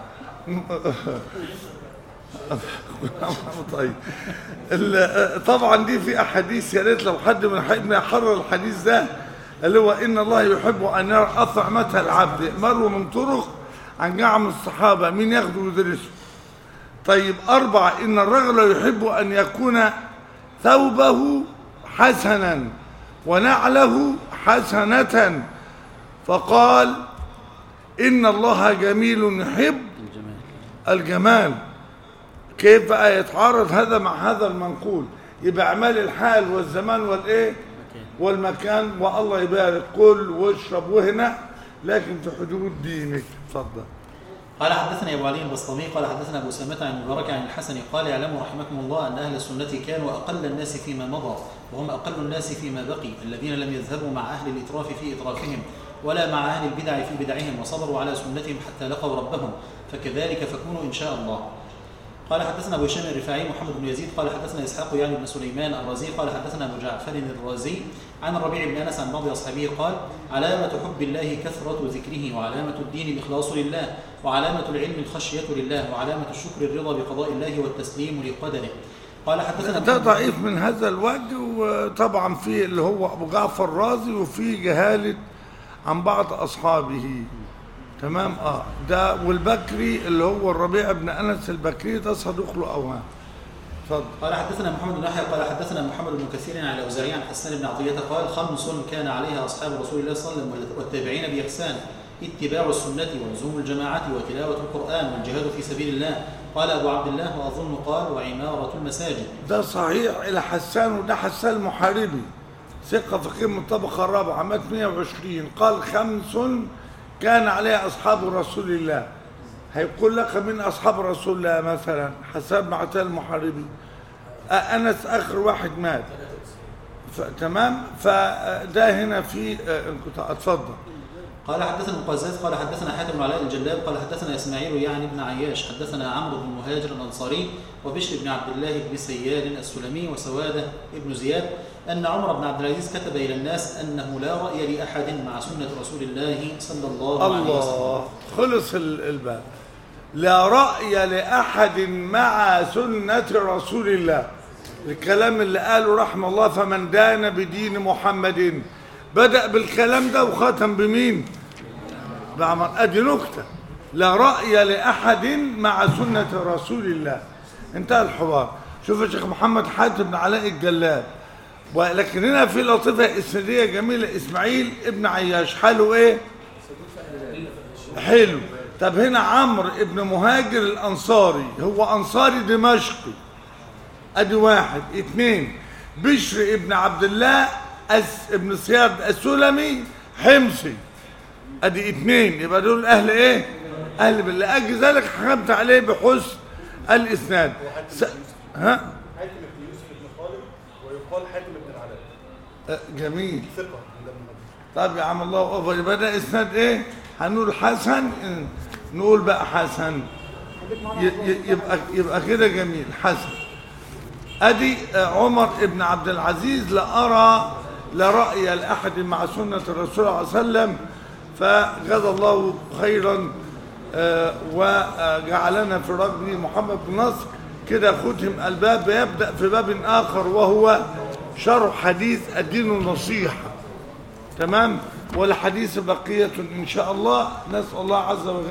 طيب طبعا دي في احاديث، يا ريت لو حد من حدنا يحرر الحديث ده اللي هو ان الله يحب ان يرى اثر نعمته العبد. مروا من طرق عن جماعه من الصحابه مين ياخدوا ويدرسوا. طيب أربعة ان الرجل يحب ان يكون ثوبه حسنا ونعله حسنة، فقال ان الله جميل يحب الجمال. كيف بقى يتعارض هذا مع هذا المنقول؟ يبقى اعمال الحال والزمان والايه والمكان، والله يبارك كل واشرب وهنا لكن في حدود دينك. اتفضل. قال حدثنا ابو علي البسطامي قال حدثنا ابو سامة عن المبارك عن الحسن قال اعلموا رحمكم الله ان اهل السنه كانوا اقل الناس فيما مضى وهم اقل الناس فيما بقي، الذين لم يذهبوا مع اهل الاتراف في اترافهم ولا مع اهل البدع في بدعهم، وصبروا على سنتهم حتى لقوا ربهم، فكذلك فكونوا ان شاء الله. قال حدثنا ابو هشام الرفاعي محمد بن يزيد قال حدثنا اسحاق يعني بن سليمان الرازي قال حدثنا ابو جعفر الرازي عن الربيع بن انس عن بعض اصحابه قال علامه حب الله كثره ذكره، وعلامه الدين الاخلاص لله، وعلامه العلم الخشيه لله، وعلامه الشكر الرضا بقضاء الله والتسليم لقدره. قال حدثنا ده ضعيف من هذا الوجه، وطبعا في اللي هو ابو جعفر الرازي وفي جهاله عن بعض اصحابه. تمام. ده والبكري اللي هو الربيع بن انس البكري ده صدوق له اوهام. اتفضل. قال حدثنا محمد بن يحيى قال حدثنا محمد بن كثير عن الاوزاعي عن حسان بن عطيه قال 5 كان عليها اصحاب رسول الله صلى الله عليه وسلم والتابعين باحسان: اتباع السنه ولزوم الجماعه وتلاوه القران والجهاد في سبيل الله. قال ابو عبد الله واظن قال وعماره المساجد. ده صحيح الى حسان، وده حسان المحاربي ثقه فقيه من الطبقه الرابعه مات 120. قال 5 كان عليها اصحاب رسول الله. هيقول لك من اصحاب رسول الله مثلا حسان بن عطيه المحاربي، انس اخر واحد مات. تمام. فده هنا في اتفضل. قال حدثنا المقزاز قال حدثنا حاتم بن علاء الجلاب قال حدثنا اسماعيل يعني بن عياش حدثنا عمرو بن مهاجر الانصاري وبشر بن عبد الله بن سياد السلمي وسواده بن زياد ان عمر بن عبد العزيز كتب الى الناس انه لا راي لاحد مع سنه رسول الله صلى الله عليه وسلم. الله خلص الباب. لا راي لاحد مع سنه رسول الله. الكلام اللي قاله رحمه الله فمن دان بدين محمد، بدأ بالكلام ده وختم بمين؟ بعمر. ادي نكته. لا رأي لأحد مع سنة رسول الله. انتهى الحوار. شوف يا شيخ محمد حاتم بن علاء الجلاب، ولكن هنا في لطيفة إسنادية جميلة. إسماعيل ابن عياش حاله ايه؟ حلو. طب هنا عمرو ابن مهاجر الأنصاري هو أنصاري دمشقي، ادي 1. 2 بشر ابن عبد الله ابن سياد السلمي حمصي، ادي 2. يبقى دول اهل ايه؟ اهل بالله. اجي ذلك حكمت عليه بحسن الاسناد. ها؟ حاتم بن يوسف بن خالد ويقال حاتم بن العلاء. جميل. ثقه. طب يا عم الله اكبر. يبقى ده اسناد ايه؟ هنقول حسن، نقول بقى حسن. يبقى كده جميل حسن. ادي عمر ابن عبد العزيز لا ارى لا رأي لأحد مع سنة الرسول صلى الله عليه وسلم، فجزا الله خيرا وجعلنا في رجل محمد بن نصر. كده ختم الباب. يبدأ في باب آخر وهو شرح حديث الدين النصيحة. تمام. والحديث بقية إن شاء الله. نسأل الله عز وجل